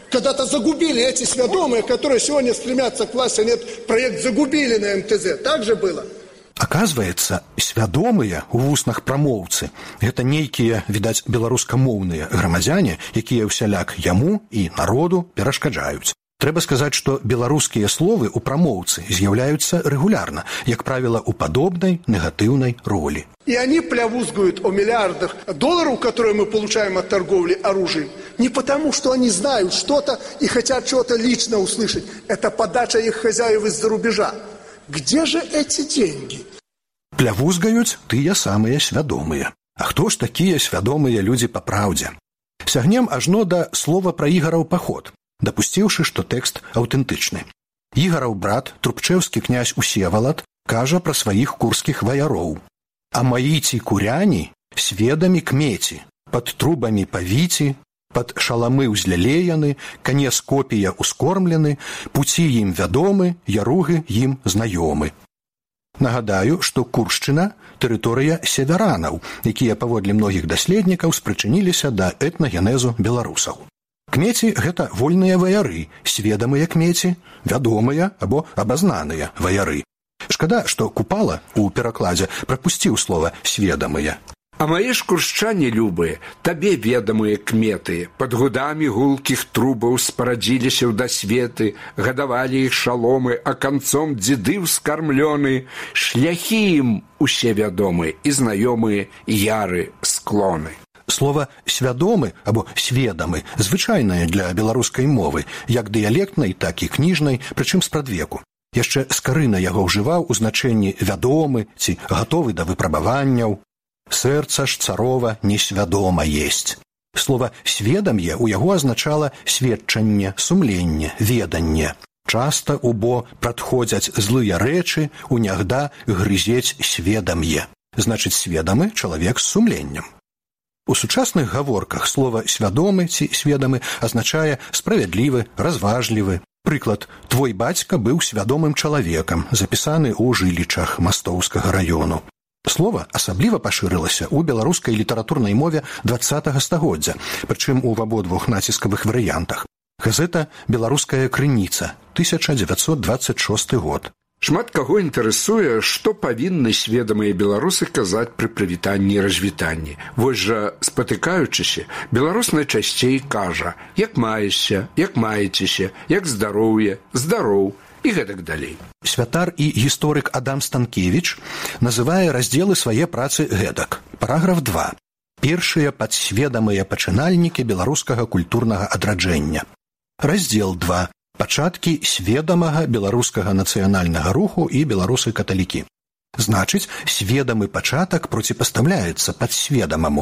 S11: Когда-то загубили эти свядомые, которые сегодня стремятся к власти. Они этот проект загубили на эм тэ зэ. Так же было?
S9: Аказваецца, свядомыя ў вуснах прамоўцы гэта нейкія, відаць, беларускамоўныя грамадзяне, якія ўсяляк яму і народу перашкаджаюць. Трэба сказаць, што беларускія словы ў прамоўцы з'яўляюцца рэгулярна, як правіла, у падобнай негатыўнай ролі.
S11: И они плявузгают о миллиардах долларов, которые мы получаем от торговли оружием, не потому, что они знают что-то и хотят что-то лично услышать. Это подача их хозяев из-за рубежа. Где же эти деньги?
S9: Плявузгаюць тыя самыя свядомыя. А хто ж такія свядомыя людзі па праўдзе? Сягнем ажно да слова пра Ігараў паход, дапусціўшы, што тэкст аўтэнтычны. Ігараў брат, трубчэўскі князь Усевалад, кажа пра сваіх курскіх ваяроў. А маіці куряні сведамі кмеці, пад трубамі павіці, пад шаламы ўзлялеяны, канец копія ускормлены, пуці ім вядомы, яругі ім знаёмы. Нагадаю, што Куршчына – тэрыторыя северанаў, якія паводле многіх даследнікаў спрычыніліся да этнагенезу беларусаў. Кмеці – гэта вольныя ваяры, сведамыя кмеці, вядомыя або абазнаныя ваяры. Шкада, што Купала у перакладзе прапусціў слова «сведамыя».
S10: А мае ж куршчане любыя, табе ведамыя кметы, пад гудамі гулкіх трубаў спарадзіліся ў дасветы, гадавалі іх шаломы, а канцом дзеды ўскармлёны, шляхі ім усе вядомы і знаёмыя яры склоны.
S9: Слова «свядомы» або «сведамы» звычайнае для беларускай мовы, як дыялектнай, так і кніжнай, прычым спрадвеку. Яшчэ скарына яго ўжываў у значэнні «вядомы» ці «гатовы да выпрабаванняў». Сэрца ж царова несвядома есть. Слова «сведам'е» у яго азначала сведчанне, сумленне, веданне. Часта убо прадходзяць злыя рэчы, унягда грызець сведам'е. Значыць, сведамы чалавек з сумленнем. У сучасных гаворках слова «свядомы» ці «сведамы» азначае справядлівы, разважлівы. Прыклад, твой бацька быў свядомым чалавекам, запісаны ў жылічах Мастоўскага раёну. Слова асабліва пашырылася ў беларускай літаратурнай мове дваццатага стагоддзя, прычым у абодвух націскавых варыянтах. Газета «Беларуская крыніца», тысяча дзевяцьсот дваццаць шосты год.
S10: Шмат каго інтарэсуе, што павінны сведамыя беларусы казаць пры прывітанні і развітанні. Вось жа, спатыкаючыся, беларус найчасцей кажа: як маешся, як маецеся, як здароўе, здароў і гэтак далей.
S9: Святар і гісторык Адам Станкевіч называе раздзелы свае працы гэтак. Параграф два. Першыя падсведамыя пачынальнікі беларускага культурнага адраджэння. Раздзел два. Пачаткі сведамага беларускага нацыянальнага руху і беларусы-каталікі. Значыць, сведамы пачатак проціпастаўляецца падсведамаму.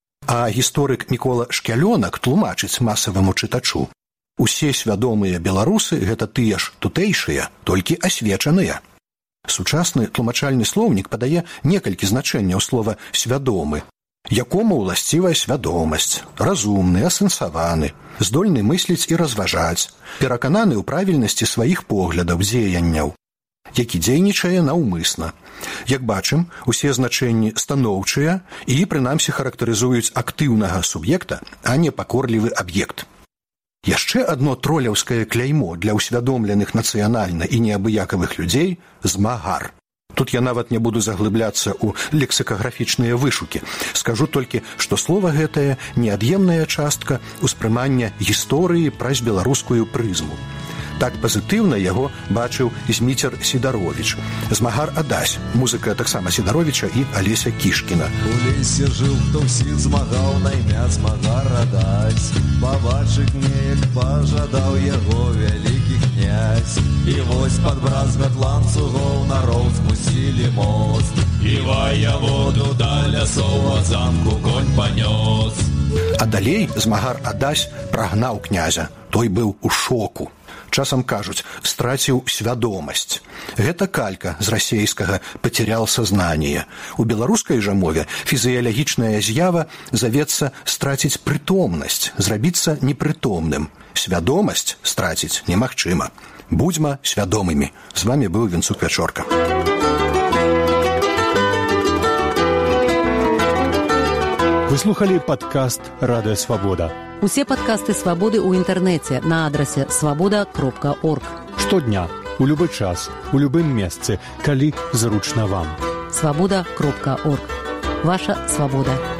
S9: А гісторык Мікола Шкялёнак тлумачыць масаваму чытачу: усе свядомыя беларусы – гэта тыя ж тутэйшыя, толькі асвечаныя. Сучасны тлумачальны слоўнік падае некалькі значэнняў слова «свядомы», якому ўласцівая свядомасць, разумны, асэнсаваны, здольны мысліць і разважаць, перакананы ў правільнасці сваіх поглядаў, дзеянняў, які дзейнічае наўмысна. Як бачым, усе значэнні станоўчыя і, прынамсі, характарызуюць актыўнага суб'екта, а не пакорлівы аб'ект. Яшчэ адно троляўскае кляймо для ўсвядомленых нацыянальна і неабыякавых людзей – змагар. Тут я нават не буду заглыбляцца ў лексікаграфічныя вышукі. Скажу толькі, што слова гэтае – неад'емная частка ўспрымання гісторыі праз беларускую прызму. Так пазітыўна яго бачыў Зміцер Сідаровіч. Змагар Адась, музыка таксама Сідаровіча і Алеся Кішкіна.
S12: У лесе жыў, хто ўсіх змагаў, на імя Змагар Адась. Пабачыць неяк пажадаў яго вялікі князь. І вось пад бразгат ланцугоў народ спусцілі мост. І ваяводу да лясоў ад замку конь панёс.
S9: А далей Змагар Адась прагнаў князя. Той быў у шоку. Часам кажуць, страціў свядомасць. Гэта калька з расейскага «патерял сознание». У беларускай жа мове фізіялагічная з'ява завецца страціць прытомнасць, зрабіцца непрытомным. Свядомасць страціць немагчыма. Будзьма свядомымі. З вами быў Венцук Вячорка. Вы слухали падкаст «Радыё Свабода».
S1: Усе падкасты «Свабоды» ў інтэрнэце на адрасе свабода кропка орг.
S9: Штодня, у любы час, у любым месцы, калі зручна вам.
S1: свабода кропка орг. Ваша свабода.